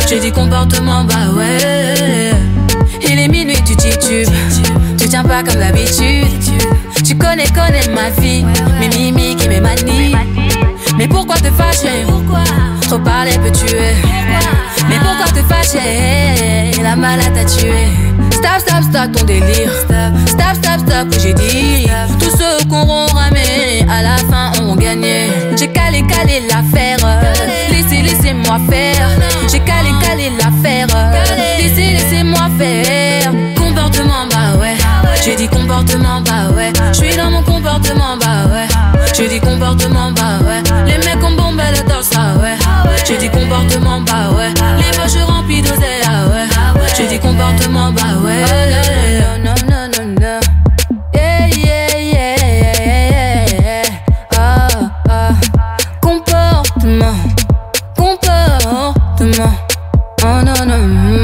J'ai dit comportement, bah ouais. Il est minuit, tu titubes. Tu tiens pas comme d'habitude. Tu connais, connais ma vie, mes mimiques et mes manies. Mais pourquoi te fâcher? Trop parler peut tuer. Mais pourquoi te fâcher? La malade t'a tué. Stop, stop, stop ton délire. Stop, stop, stop, que j'ai dit. Tous ceux qu'on auront ramé, à la fin ont gagné. J'ai calé, calé l'affaire. Laissez, laissez-moi faire. J'ai calé, calé l'affaire. Laissez, laissez-moi faire. Comportement, bah ouais. J'ai dit comportement, bah ouais. J'suis dans mon comportement, bah ouais. J'ai dit comportement, bah ouais. Les mecs ont bombé le torse, ah ouais. J'ai dit comportement, bah ouais. Les poches remplies d'oseille, ah ouais. J'ai dit comportement, bah ouais. Non, non, non, non. Yeah, yeah, yeah, yeah. Ah, ah. Comportement, comportement. Oh non, non.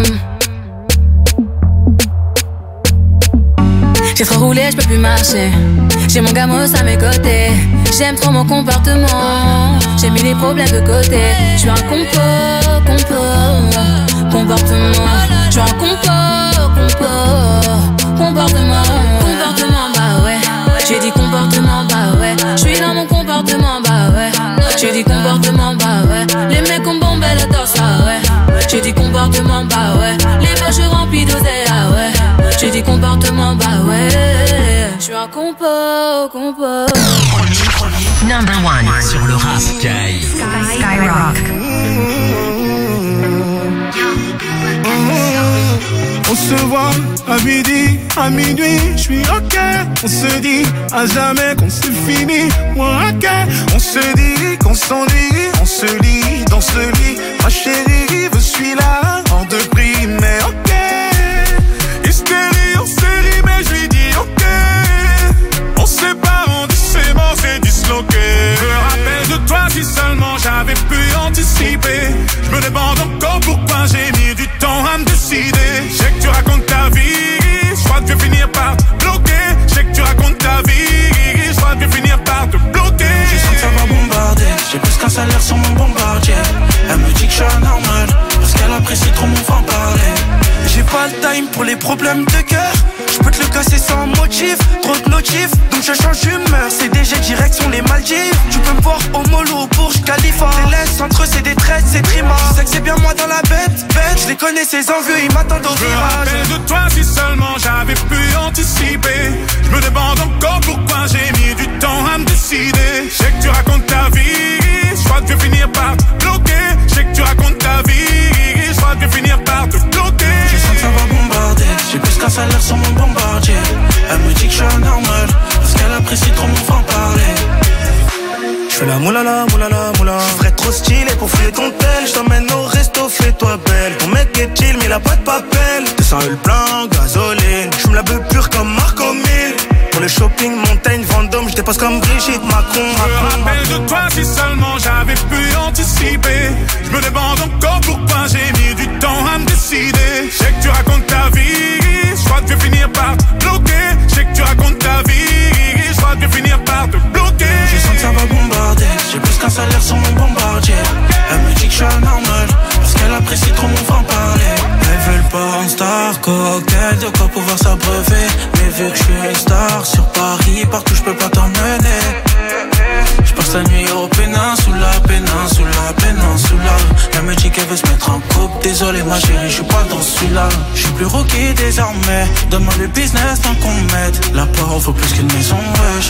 J'ai trop roulé, je peux plus marcher. J'ai mon gamos à mes côtés. J'aime trop mon comportement. J'ai mis les problèmes de côté. Je suis un compo, compo, comportement. Je suis un compo, compo, comportement. Comportement, bah ouais. J'ai dit comportement, bah ouais. Je suis dans mon comportement, bah ouais. J'ai dit comportement, bah ouais. Les mecs ont bombé le torse, ah ouais. J'ai dit comportement, bah ouais. Les poches remplies d'oseille, ah ouais. J'ai dit comportement, bah ouais. Je suis un compo, compo. Number one sur le rap. Sky. Skyrock. On se voit à midi, à minuit, je suis ok. On se dit à jamais qu'on c'est fini, moi ok. On se dit qu'on s'ennuie, on se lit dans ce lit. Ma chérie, je suis là, hors de prix, mais ok. Hystérie en série, mais je lui dis ok. On se sépare, on dit c'est bon, c'est disloqué. Je me rappelle de toi si seulement j'avais pu anticiper. Je me demande encore pourquoi j'ai mis du temps à me décider. Je sais que tu racontes ta vie, je crois que je vais finir par te bloquer. Je sais que tu racontes ta vie, je crois que je vais finir par te bloquer. Je sens que ça va bombarder, j'ai plus qu'un salaire sur mon bombardier. Elle me dit que je suis anormal, parce qu'elle apprécie trop mon franc-parler. J'ai pas le time pour les problèmes de cœur. Je peux te le casser sans motif, trop de notifs, donc je change d'humeur. C D G direction les Maldives. Tu peux me voir au mollo, au Burj Khalifa. Les laisse entre eux c'est des traites, c'est trima. Je sais que c'est bien moi dans la bête, bête. Je les connais ces envieux, ils m'attendent au virage. Je me rappelle de toi si seulement j'avais pu anticiper. Je me demande encore pourquoi j'ai mis du temps à me décider. Je sais que tu racontes ta vie, je crois que je vais finir par te bloquer. Je sais que tu racontes ta vie, je crois que je vais finir par te bloquer. Je sens que ça va bombarder, j'ai plus qu'un salaire sur mon bombardier. Elle me dit que je suis anormal, parce qu'elle apprécie trop mon franc-parler. Je fais la moulala, moulala, moula. Je ferais trop stylé pour fouiller ton tel. Je t'emmène au resto, fais-toi belle. Ton mec est chill, mais il a pas de papel. deux cents le plein, gasoline. Je me la veux pure comme Marco mille. Pour le shopping, montagne, Vendôme, je dépasse comme Brigitte Macron. Je me rappelle de toi si seulement j'avais pu anticiper. Je me demande encore pourquoi j'ai mis du temps à me décider. Je sais que tu racontes ta vie, je crois que je vais finir par te bloquer. Je sais que tu racontes ta vie, je crois que je vais finir par te bloquer. Je sens que ça va bombarder, j'ai plus qu'un salaire sur mon bombardier. Elle me dit que je suis anormal, parce qu'elle apprécie trop mon franc-parler. Elle veut le porn star, cocktail, de quoi pouvoir s'abreuver. Mais vu que je suis une star sur Paris, partout je peux pas t'emmener. Je passe la nuit au péninsula, péninsula, péninsula. Elle me dit qu'elle veut se mettre en couple. Désolé ma chérie, je suis pas dans celui-là. Je suis plus rookie désormais. Donne-moi le business tant qu'on m'aide. La porte vaut plus qu'une maison, wesh.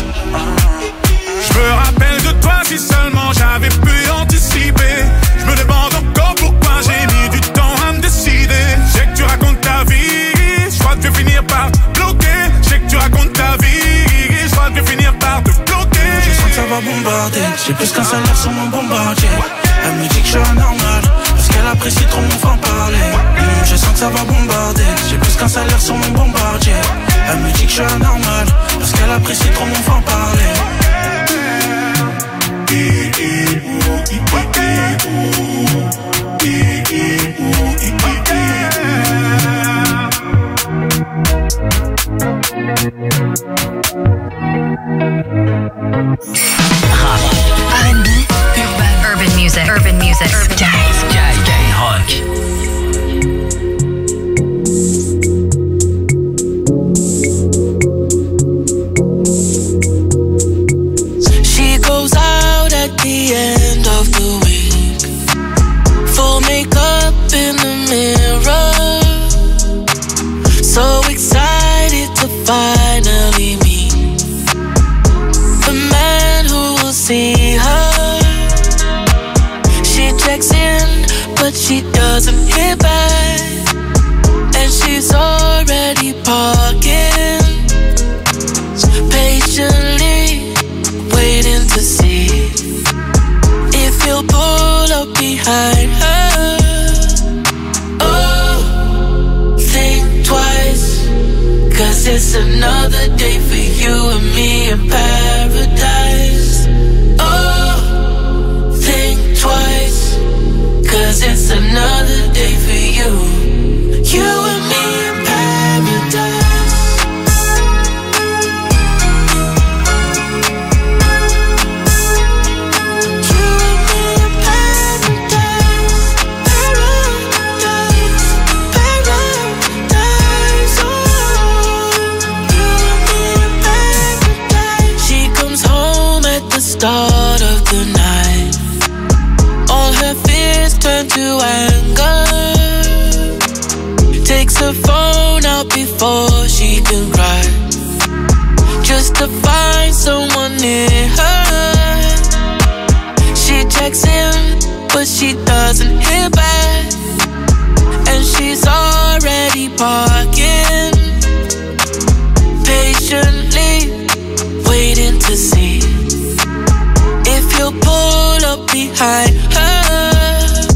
Je me rappelle de toi si seulement j'avais pu anticiper. Je me demande encore pourquoi j'ai mis du temps à me décider. Je sais que tu racontes ta vie, je crois que je vais finir par te bloquer. Je sais que tu racontes ta vie, je crois que je vais finir par te bloquer. Je sens que ça va bombarder, j'ai plus qu'un salaire sur mon bombardier. Elle me dit que je suis anormal, parce qu'elle apprécie trop mon franc-parler. mmh, Je sens que ça va bombarder, j'ai plus qu'un salaire sur mon bombardier. Elle me dit que je suis anormal, parce qu'elle apprécie trop mon franc-parler. Rap, R and B, urban, urban music, urban music, Sky, Sky, Skyrock. she doesn't hit back, and she's already parking, patiently waiting to see if he'll pull up behind her. Oh, think twice, cause it's another day for you and me in paradise. Oh, think twice, cause it's another day for you, you and me in paradise. Start of the night, all her fears turn to anger. Takes her phone out before she can cry, just to find someone near her. She checks in, but she doesn't hear back, and she's already parking, patiently waiting to see if you'll pull up behind her.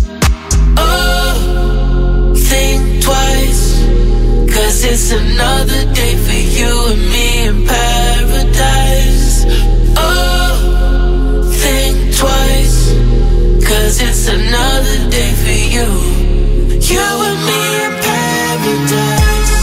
Oh, think twice, cause it's another day for you and me in paradise. Oh, think twice, cause it's another day for you, you and me in paradise.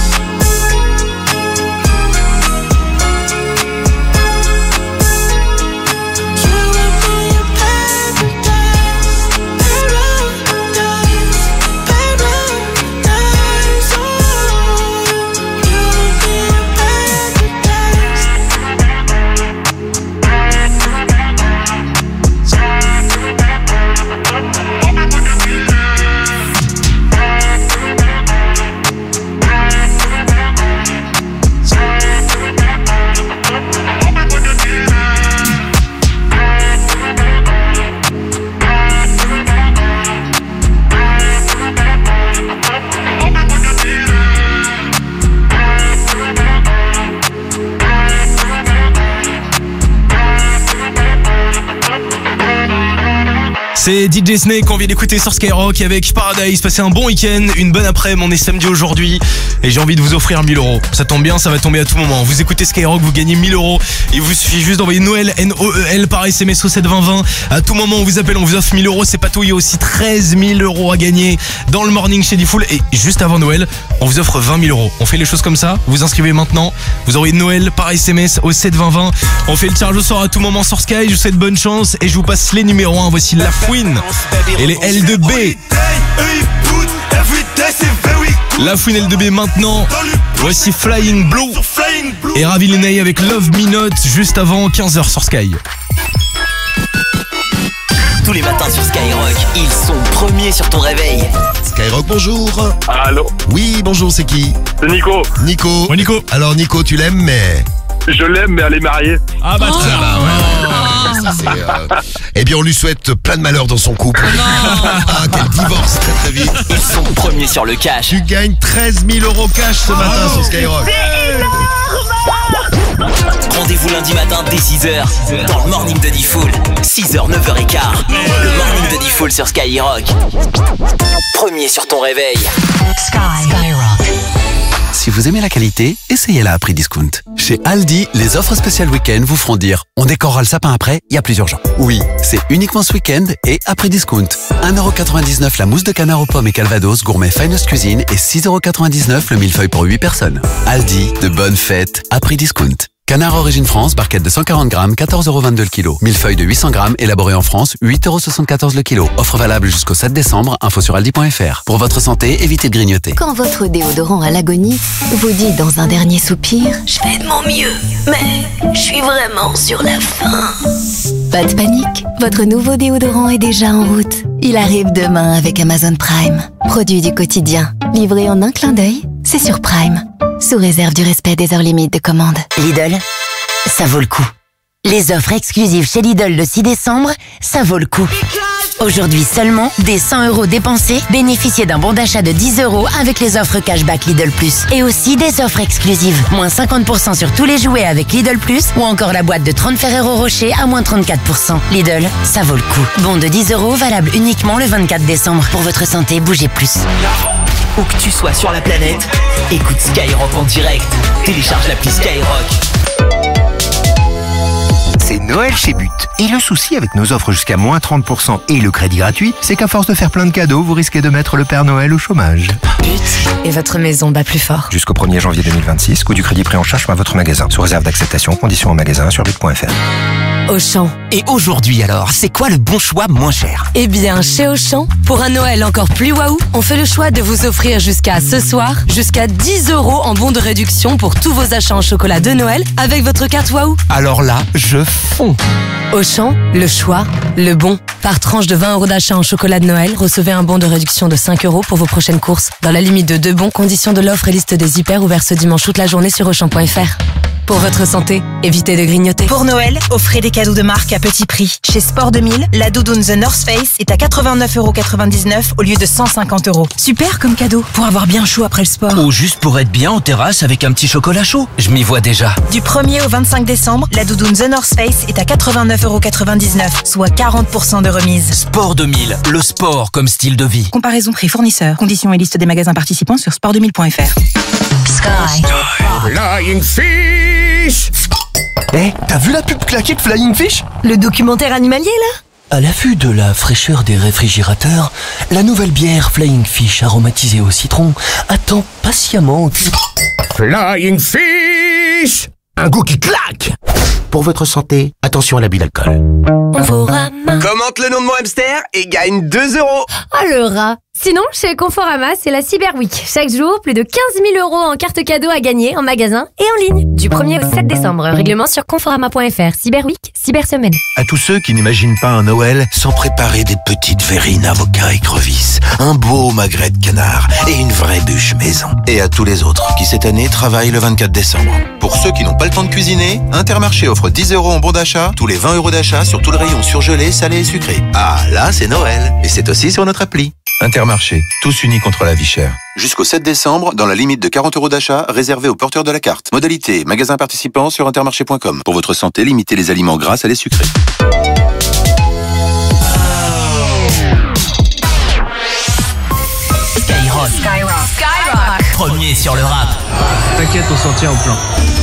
C'est D J Snake qu'on vient d'écouter sur Skyrock avec Paradise. Passez un bon week-end, une bonne après-midi. On est samedi aujourd'hui et j'ai envie de vous offrir mille euros. Ça tombe bien, ça va tomber à tout moment. Vous écoutez Skyrock, vous gagnez mille euros. Il vous suffit juste d'envoyer Noël, N O E L par S M S au sept vingt vingt. À tout moment, on vous appelle, on vous offre mille euros. C'est pas tout, il y a aussi treize mille euros à gagner dans le morning chez Diffoul. Et juste avant Noël, on vous offre vingt mille euros. On fait les choses comme ça. Vous inscrivez maintenant. Vous envoyez Noël par S M S au sept vingt vingt. On fait le tirage au sort à tout moment sur Sky. Je vous souhaite bonne chance et je vous passe les numéros un. Voici La Fouine et les L deux B. La Fouine L deux B maintenant. Voici Flying Blue et Ravi Lenay avec Love Me Not juste avant quinze heures sur Sky. Tous les matins sur Skyrock, ils sont premiers sur ton réveil. Skyrock, bonjour. Allô. Oui, bonjour, c'est qui? C'est Nico. Nico. Ouais, Nico. Alors Nico, tu l'aimes, mais... Je l'aime, mais elle est mariée. Ah bah tiens. Ah, ouais, ouais, ça, c'est, euh... Eh bien, on lui souhaite plein de malheur dans son couple. Ah, qu'elle divorce très très vite. Ils sont premiers sur le cash. Tu gagnes treize mille euros cash ce matin oh, sur Skyrock. Rendez-vous lundi matin dès six heures dans le morning de Diffoul. six heures, neuf heures quinze. Le morning de Diffoul sur Skyrock. Premier sur ton réveil. Skyrock. Si vous aimez la qualité, essayez-la à prix discount. Chez Aldi, les offres spéciales week-end vous feront dire « On décorera le sapin après, il y a plus urgent ». Oui, c'est uniquement ce week-end et à prix discount. un euro quatre-vingt-dix-neuf la mousse de canard aux pommes et calvados gourmet Finest Cuisine et six euros quatre-vingt-dix-neuf le millefeuille pour huit personnes. Aldi, de bonnes fêtes à prix discount. Canard Origine France, barquette de cent quarante grammes, quatorze euros vingt-deux le kilo. Millefeuille de huit cents grammes, élaboré en France, huit euros soixante-quatorze le kilo. Offre valable jusqu'au sept décembre, info sur aldi point fr. Pour votre santé, évitez de grignoter. Quand votre déodorant à l'agonie vous dit dans un dernier soupir « Je fais de mon mieux, mais je suis vraiment sur la fin ». Pas de panique, votre nouveau déodorant est déjà en route. Il arrive demain avec Amazon Prime. Produit du quotidien, livré en un clin d'œil, c'est sur Prime. Sous réserve du respect des heures limites de commande. Lidl, ça vaut le coup. Les offres exclusives chez Lidl le six décembre, ça vaut le coup. Aujourd'hui seulement, dès cent euros dépensés, bénéficiez d'un bon d'achat de dix euros avec les offres cashback Lidl Plus. Et aussi des offres exclusives. Moins cinquante pour cent sur tous les jouets avec Lidl Plus ou encore la boîte de trente Ferrero Rocher à moins trente-quatre pour cent. Lidl, ça vaut le coup. Bon de dix euros valable uniquement le vingt-quatre décembre. Pour votre santé, bougez plus. Où que tu sois sur la planète, écoute Skyrock en direct. Télécharge l'appli Skyrock. C'est Noël chez But. Et le souci avec nos offres jusqu'à moins trente pour cent et le crédit gratuit, c'est qu'à force de faire plein de cadeaux, vous risquez de mettre le Père Noël au chômage. But et votre maison bat plus fort. Jusqu'au premier janvier deux mille vingt-six, coût du crédit pris en charge par votre magasin. Sous réserve d'acceptation, conditions en magasin sur but point f r. Auchan. Et aujourd'hui alors, c'est quoi le bon choix moins cher? Eh bien, chez Auchan, pour un Noël encore plus waouh, on fait le choix de vous offrir jusqu'à ce soir, jusqu'à dix euros en bons de réduction pour tous vos achats en chocolat de Noël avec votre carte waouh. Alors là, je fonds. Auchan, le choix, le bon. Par tranche de vingt euros d'achat en chocolat de Noël, recevez un bon de réduction de cinq euros pour vos prochaines courses. Dans la limite de deux bons, conditions de l'offre et liste des hyper ouverts ce dimanche toute la journée sur auchan point f r. Pour votre santé, évitez de grignoter. Pour Noël, offrez des cadeaux de marque à petit prix. Chez Sport deux mille, la doudoune The North Face est à quatre-vingt-neuf euros quatre-vingt-dix-neuf au lieu de cent cinquante euros. Super comme cadeau, pour avoir bien chaud après le sport. Ou juste pour être bien en terrasse avec un petit chocolat chaud. Je m'y vois déjà. Du premier au vingt-cinq décembre, la doudoune The North Face est à quatre-vingt-neuf euros quatre-vingt-dix-neuf, soit quarante pour cent de remise. Sport deux mille, le sport comme style de vie. Comparaison prix fournisseur. Conditions et liste des magasins participants sur sport deux mille point f r. Sky. Flying Fish. Eh, hey, t'as vu la pub claquée de Flying Fish? Le documentaire animalier là? À la vue de la fraîcheur des réfrigérateurs, la nouvelle bière Flying Fish aromatisée au citron attend patiemment. Flying Fish. Un goût qui claque. Pour votre santé, attention à l'abus d'alcool. Commente le nom de mon hamster et gagne deux euros. Oh le rat. Sinon, chez Conforama, c'est la Cyber Week. Chaque jour, plus de quinze mille euros en cartes cadeaux à gagner en magasin et en ligne. Du premier au sept décembre. Règlement sur conforama point f r. Cyber Week, Cyber Semaine. À tous ceux qui n'imaginent pas un Noël sans préparer des petites verrines avocat écrevisses, un beau magret de canard et une vraie bûche maison. Et à tous les autres qui cette année travaillent le vingt-quatre décembre. Pour ceux qui n'ont pas le temps de cuisiner, Intermarché offre dix euros en bon d'achat, tous les vingt euros d'achat sur tout le rayon surgelé, salé et sucré. Ah, là c'est Noël. Et c'est aussi sur notre appli. Intermarché, tous unis contre la vie chère. Jusqu'au sept décembre, dans la limite de quarante euros d'achat, réservé aux porteurs de la carte. Modalité, magasin participant sur intermarché point com. Pour votre santé, limitez les aliments gras, salés, sucrés. Skyrock. Skyrock. Skyrock. Premier sur le rap. T'inquiète, on s'en tient au plan.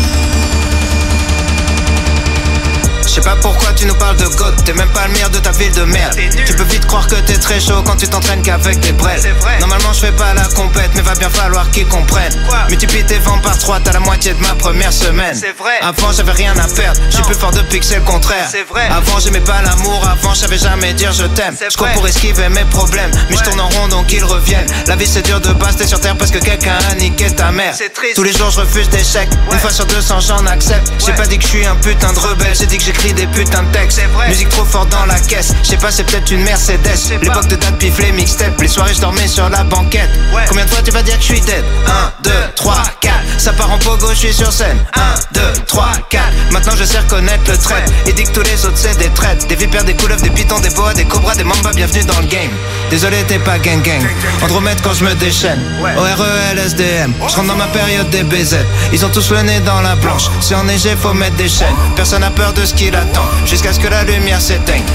Je sais pas pourquoi tu nous parles de God, t'es même pas le meilleur de ta ville de merde. Tu peux vite croire que t'es très chaud quand tu t'entraînes qu'avec des brels. Normalement je fais pas la compète, mais va bien falloir qu'ils comprennent. Multiplie tes ventes par trois, t'as la moitié de ma première semaine. Avant j'avais rien à perdre, je suis plus fort depuis que c'est le contraire. Avant j'aimais pas l'amour, avant je savais jamais dire je t'aime. Je cours pour esquiver mes problèmes, mais je tourne en rond donc ils reviennent. La vie c'est dur de base, t'es sur terre parce que quelqu'un a niqué ta mère. Tous les jours je refuse d'échecs, une fois sur deux cents j'en accepte. J'ai pas dit que je suis un putain de rebelle, j'ai dit que j'écris des putains de textes. Musique trop fort dans la caisse, je sais pas c'est peut-être une Mercedes. L'époque de date pif les mixtapes, les soirées je dormais sur la banquette. Combien de fois tu vas dire que je suis dead? un, deux, trois, quatre, ça part en pogo, je suis sur scène. un, deux, trois, quatre, maintenant je sais reconnaître le trait. Et dit que tous les autres c'est des traites. Des vipères, des couleuvres, des pitons, des boas, des cobras, des mambas, bienvenue dans le game. Désolé t'es pas gang gang, Andromède quand je me déchaîne. O R E L S D M, je rentre dans ma période des B Z. Ils ont tous le nez dans la planche, si enneigé faut mettre des chaînes. Personne n'a peur de ce qu'il attend, jusqu'à ce que la lumière s'éteigne.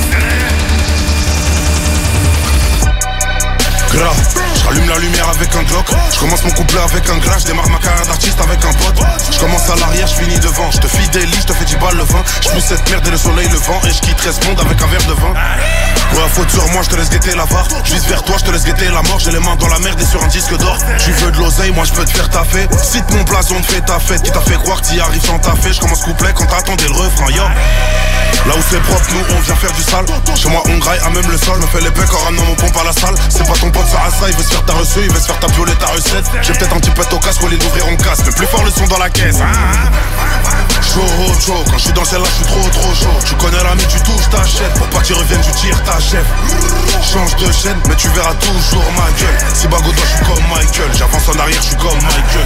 Grave, je rallume la lumière avec un Glock. Je commence mon couplet avec un gras. Je démarre ma carrière d'artiste avec un pote. Je commence à l'arrière, je finis devant. Je te fidélise, je te fais dix balles le vin. Je pousse cette merde et le soleil le vent. Et je quitterai ce monde avec un verre de vin. Ouais, faute sur moi, je te laisse guetter la var. Je vise vers toi, je te laisse guetter la mort. J'ai les mains dans la merde et sur un disque d'or. Tu veux de l'oseille, moi je peux te faire taffer. Cite mon blason, te fais ta fête. Qui t'a fait croire que t'y arrives sans taffer. Je commence couplet quand t'attendais le refrain, yo. Là où c'est propre, nous on vient faire du sale. Chez moi on graille à même le sol. Me fait les pecs en ramenant mon pompe à la salle. C'est pas ton pote Sarasa, il veut se faire ta reçue, il veut se faire ta violer ta recette. J'ai peut-être un petit peu au casque, au lieu d'ouvrir on casse. Mais plus fort le son dans la caisse. Chaud, chaud, quand je suis dans celle-là, je suis trop trop chaud. Tu connais l'ami, tu touches ta chaîne. Pour pas qu'il revienne, tu tires ta chef. Change de chaîne, mais tu verras toujours ma gueule. Si bague au doigt, je suis comme Michael. J'avance en arrière, je suis comme Michael.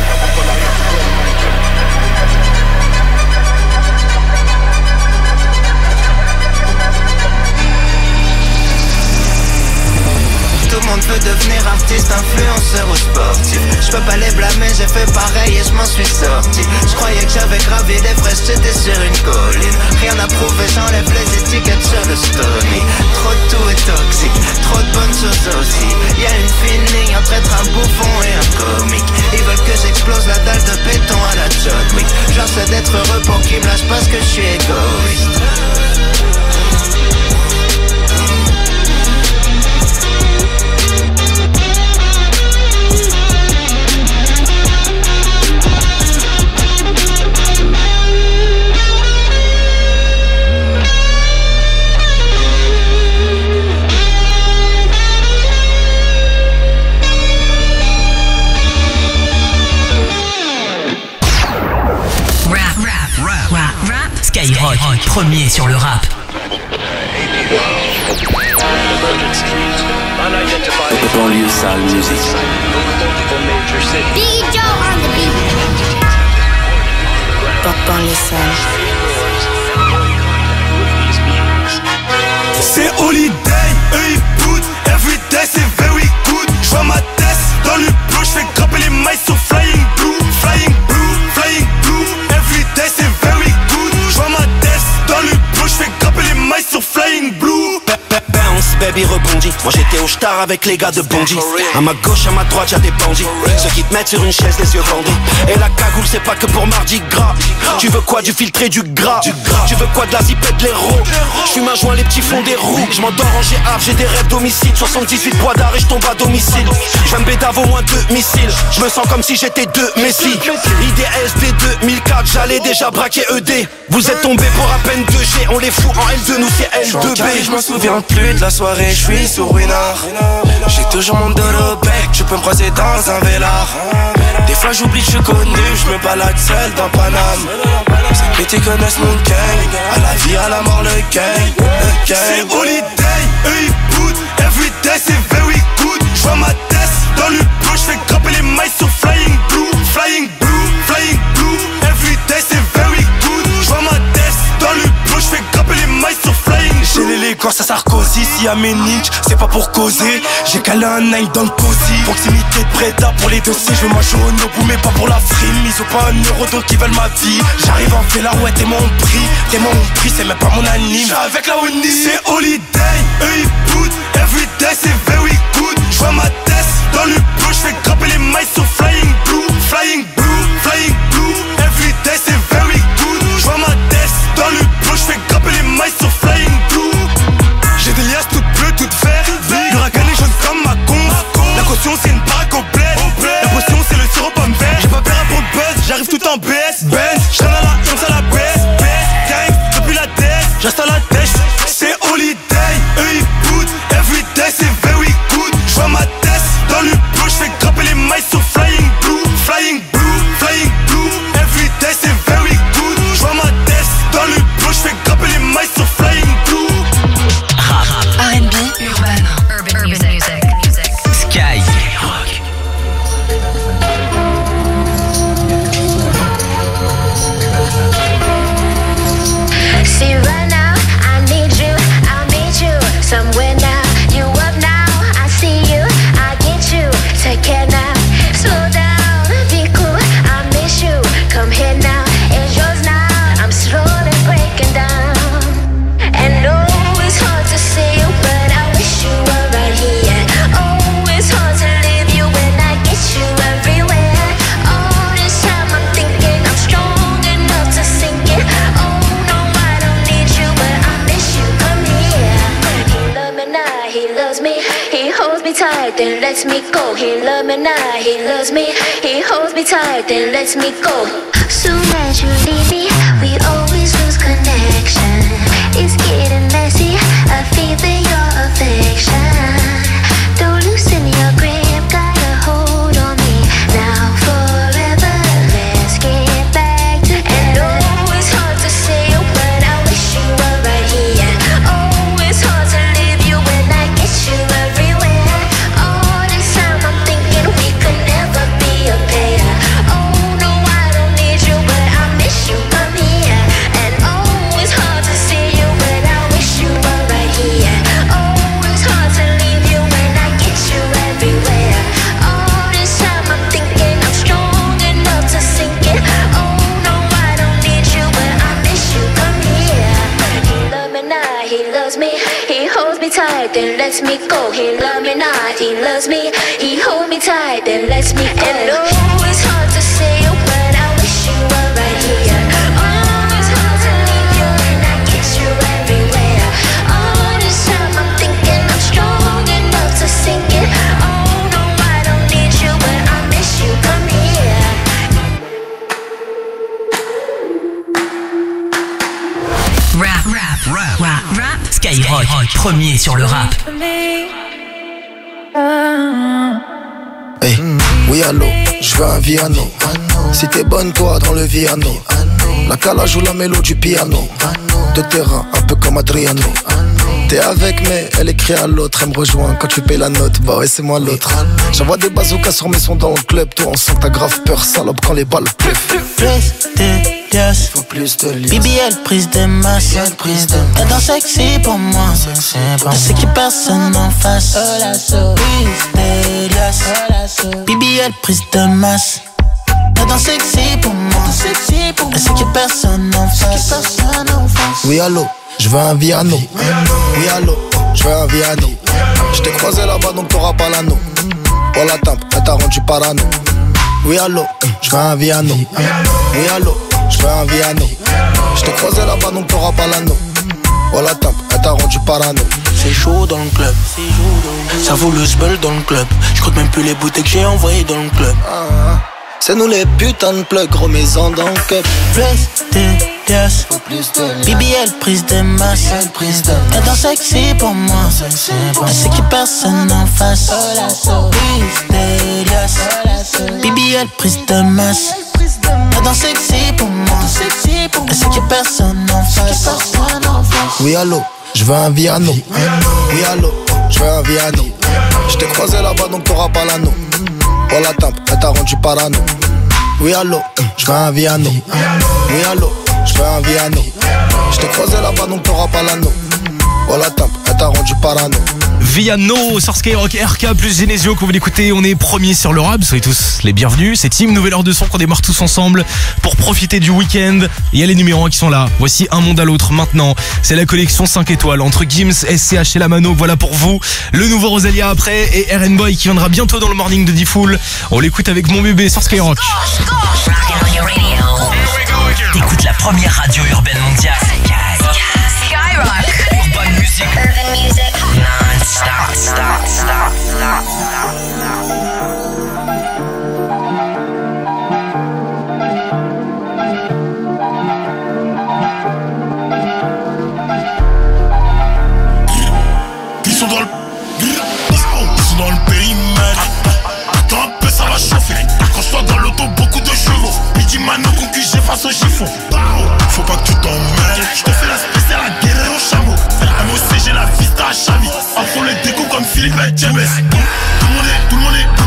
veut devenir artiste, influenceur ou sportif. J'peux pas les blâmer, j'ai fait pareil et j'm'en suis sorti. J'croyais que j'avais gravi l'Everest, j'étais sur une colline. Rien à prouver, j'enlève les étiquettes sur le Stony. Trop de tout est toxique, trop de bonnes choses aussi. Y'a une fine ligne entre être un bouffon et un comique. Ils veulent que j'explose la dalle de béton à la John Wick. J'essaie d'être heureux pour qu'ils me lâchent parce que je suis égoïste. Skyrock, premier sur le rap. Banlieue sale musique. D J on the beat. Banlieue sale. C'est holiday, eux ils boutent. Everyday c'est very good. J'vois ma tête dans le bleu, j'fais grimper les mailles sur Flying Blue. Flying Blue, Flying Blue. Everyday c'est very good. J'vois ma tête dans le bleu, j'fais grimper les mailles sur Flying Blue. Bounce, baby rebondit. Moi j'étais au star avec les gars de Bondy. À ma gauche, à ma droite, y'a des bandits. Ceux qui te mettent sur une chaise, les yeux bandés. Et la cagoule, c'est pas que pour Mardi Gras. Tu veux quoi, du filtré, du gras? Tu veux quoi, de la zipette, de l'héros? J'fume un joint, les petits fonds des roues. J'm'endors en G A, j'ai des rêves d'homicide. soixante-dix-huit bois d'arrêt, j'tombe à domicile. J'viens de bédave au moins deux missiles. J'me sens comme si j'étais deux Messi. I D S D deux mille quatre, j'allais déjà braquer E D. Vous êtes tombés pour à peine deux G. On les fout en L deux, nous c'est L deux B. Je m'en souviens plus de la soirée, je suis sur Winard. J'ai toujours mon dos au bec, tu peux me croiser dans un vélard. Des fois j'oublie que je suis connu, je me balade seul dans Paname. Ces petits connaissent mon gang, à la vie, à la mort, le gang, le gang. C'est holiday, eux ils boutent. Everyday c'est very good. J'vois ma tête dans le bleu, j'fais grimper les mailles sur Flying Blue. Flying Blue, Flying Blue. Everyday c'est very good. J'vois ma tête dans le bleu, j'fais grimper les mailles sur Flying Blue. J'ai l'élégance à Sarkozy, si à mes niques, c'est pas pour causer. J'ai calé un nine dans le cosy. Proximité de Preda pour les dossiers, je veux ma jaune au bout mais pas pour la frime. Ils ont pas un euro donc ils veulent ma vie. J'arrive en fait là, ouais t'es mon prix. T'es mon prix, c'est même pas mon anime. J'suis avec la Winnie. C'est holiday, eux ils boutent. Everyday c'est very good. J'vois ma tête dans le bleu, j'fais grimper les mailles sur Flying Blue. Flying Blue, Flying Blue. Everyday c'est very good. J'vois ma tête dans le bleu, j'fais grimper les mailles sur Flying Blue. J'ai des liasses toutes bleues, toutes vertes. L'huracan est jaune comme ma conf. La caution c'est une para complète. La potion c'est le sirop pomme vert. J'ai pas peur pour le buzz, j'arrive tout en B S. Benz, j'traîne à la once à la baisse. Baisse, gang, depuis la tête, j'reste à la tête. C'est holiday, eux ils boutent. Everyday c'est very good. J'vois ma tête dans le bleu, j'fais grimper les mailles sur Flying Blue. Flying Blue, Flying Blue. Everyday c'est very good. J'vois ma tête dans le bleu, j'fais grimper les mailles sur Flying Blue. R and B, urban, urban, urban music, music. Sky Rock. See right now, I need you, I'll meet you somewhere now. You up now, I see you, I get you. Take care now, slow down, be cool, I miss you. Come here now, it's yours now. I'm slowly breaking down. And no, it's hard to see you, but I wish you were right here. Oh, it's hard to leave you when I get you everywhere. All this time I'm thinking I'm strong enough to sink it. Oh no, I don't need you, but I miss you. Come here. He loves me now, he loves me. He holds me tight, then lets me go. He loves me now, he loves me. He holds me tight, then lets me go. Soon as you leave me, we always lose connection. It's getting messy, I feel your affection. Don't loosen your grip, got a hold on me. Now forever, let's get back together. And oh, it's hard to say, but I wish you were right here. Oh, it's hard to leave you when I get you everywhere. All this time I'm thinking we could never be a pair. Oh no, I don't need you, but I miss you. Come here. then lets me go. He love me not, he loves me. He hold me tight, then lets me go. And oh, it's hard to say when I wish you were right here. Oh, it's hard to leave you and I kiss you everywhere. All this time I'm thinking I'm strong enough to sink it. Oh no, I don't need you, but I miss you. Come here. Rap, rap, rap, rap, rap. Skyrock, premier sur le rap. Hey, oui allô, je veux un Viano. Si t'es bonne toi dans le Viano, la cala joue la mélo du piano. De terrain, un peu comme Adriano. T'es avec mais elle écrit à l'autre. Elle me rejoint quand tu payes la note. Bah ouais c'est moi l'autre. J'envoie des bazookas sur mes sons dans le club. Toi on sent que t'as grave peur salope quand les balles pleuvent. Plus de liasses, faut plus de liasses. B B L prise de masse. Elle danse sexy pour moi. Je sais qu'il y a personne en face. Plus de liasses, B B L prise de masse. Elle danse sexy pour moi. Je sais qu'il y a personne en face. Oui allô, je veux un Viano. Oui allô, je veux un Viano. Je t'ai croisé là-bas donc t'auras pas l'anneau. Oh la tape, elle t'a rendu parano. Oui allô, je veux un Viano. Oui allô, je veux un Viano. Je t'ai croisé là-bas donc t'auras pas l'anneau. Oh la tape, elle t'a rendu parano. C'est chaud dans le club, ça vaut le sbel dans le club. Je compte même plus les bouteilles que j'ai envoyées dans le club. Ah, c'est nous les putains de plugs, gros maison dans le cup. Plus de liasses, B B L prise de masse. Elle danse sexy pour moi. Elle sait qu'il y a personne en face. Plus de liasses, B B L prise de masse. Elle danse sexy pour moi. Elle sait qu'il y a personne en face. Oui allô, je veux un Viano. Oui allô, je veux un Viano. Je t'ai croisé là-bas donc t'auras pas l'anneau. Oh la tape, elle t'a rendu parano. Oui allô, je veux un Viano. Oui allô, je veux un Viano. Je t'ai croisé là-bas donc t'auras pas l'anneau. Oh la tape, elle t'a rendu parano. Viano sur Skyrock, R K plus Genesio que vous l'écoutez, on est premier sur le rap, soyez tous les bienvenus. C'est Team Nouvelle Heure de Son qu'on démarre tous ensemble pour profiter du week-end. Il y a les numéros un qui sont là, voici Un Monde à l'autre maintenant. C'est la collection cinq étoiles entre Gims, S C H et La Mano, voilà pour vous. Le nouveau Rosalia après et R and Boy qui viendra bientôt dans le morning de D-Fool. On l'écoute avec Mon Bébé sur Skyrock. T'écoutes la première radio urbaine mondiale. Skyrock. Urban Music. Urban Music. Non-stop, stop, stop, stop. Ils sont dans le... Ils sont dans le périmètre. Attends un peu, ça va chauffer. Quand je sois dans l'auto, beaucoup de chevaux. Pidi Mano concu, j'ai face au chiffon. Faut pas que tu t'en mêles. Je te fais la spéciale à guérir au chameau. M O C, j'ai la vista à Chavi. À fond les décos comme Philippe et James. Tout le monde est, tout le monde est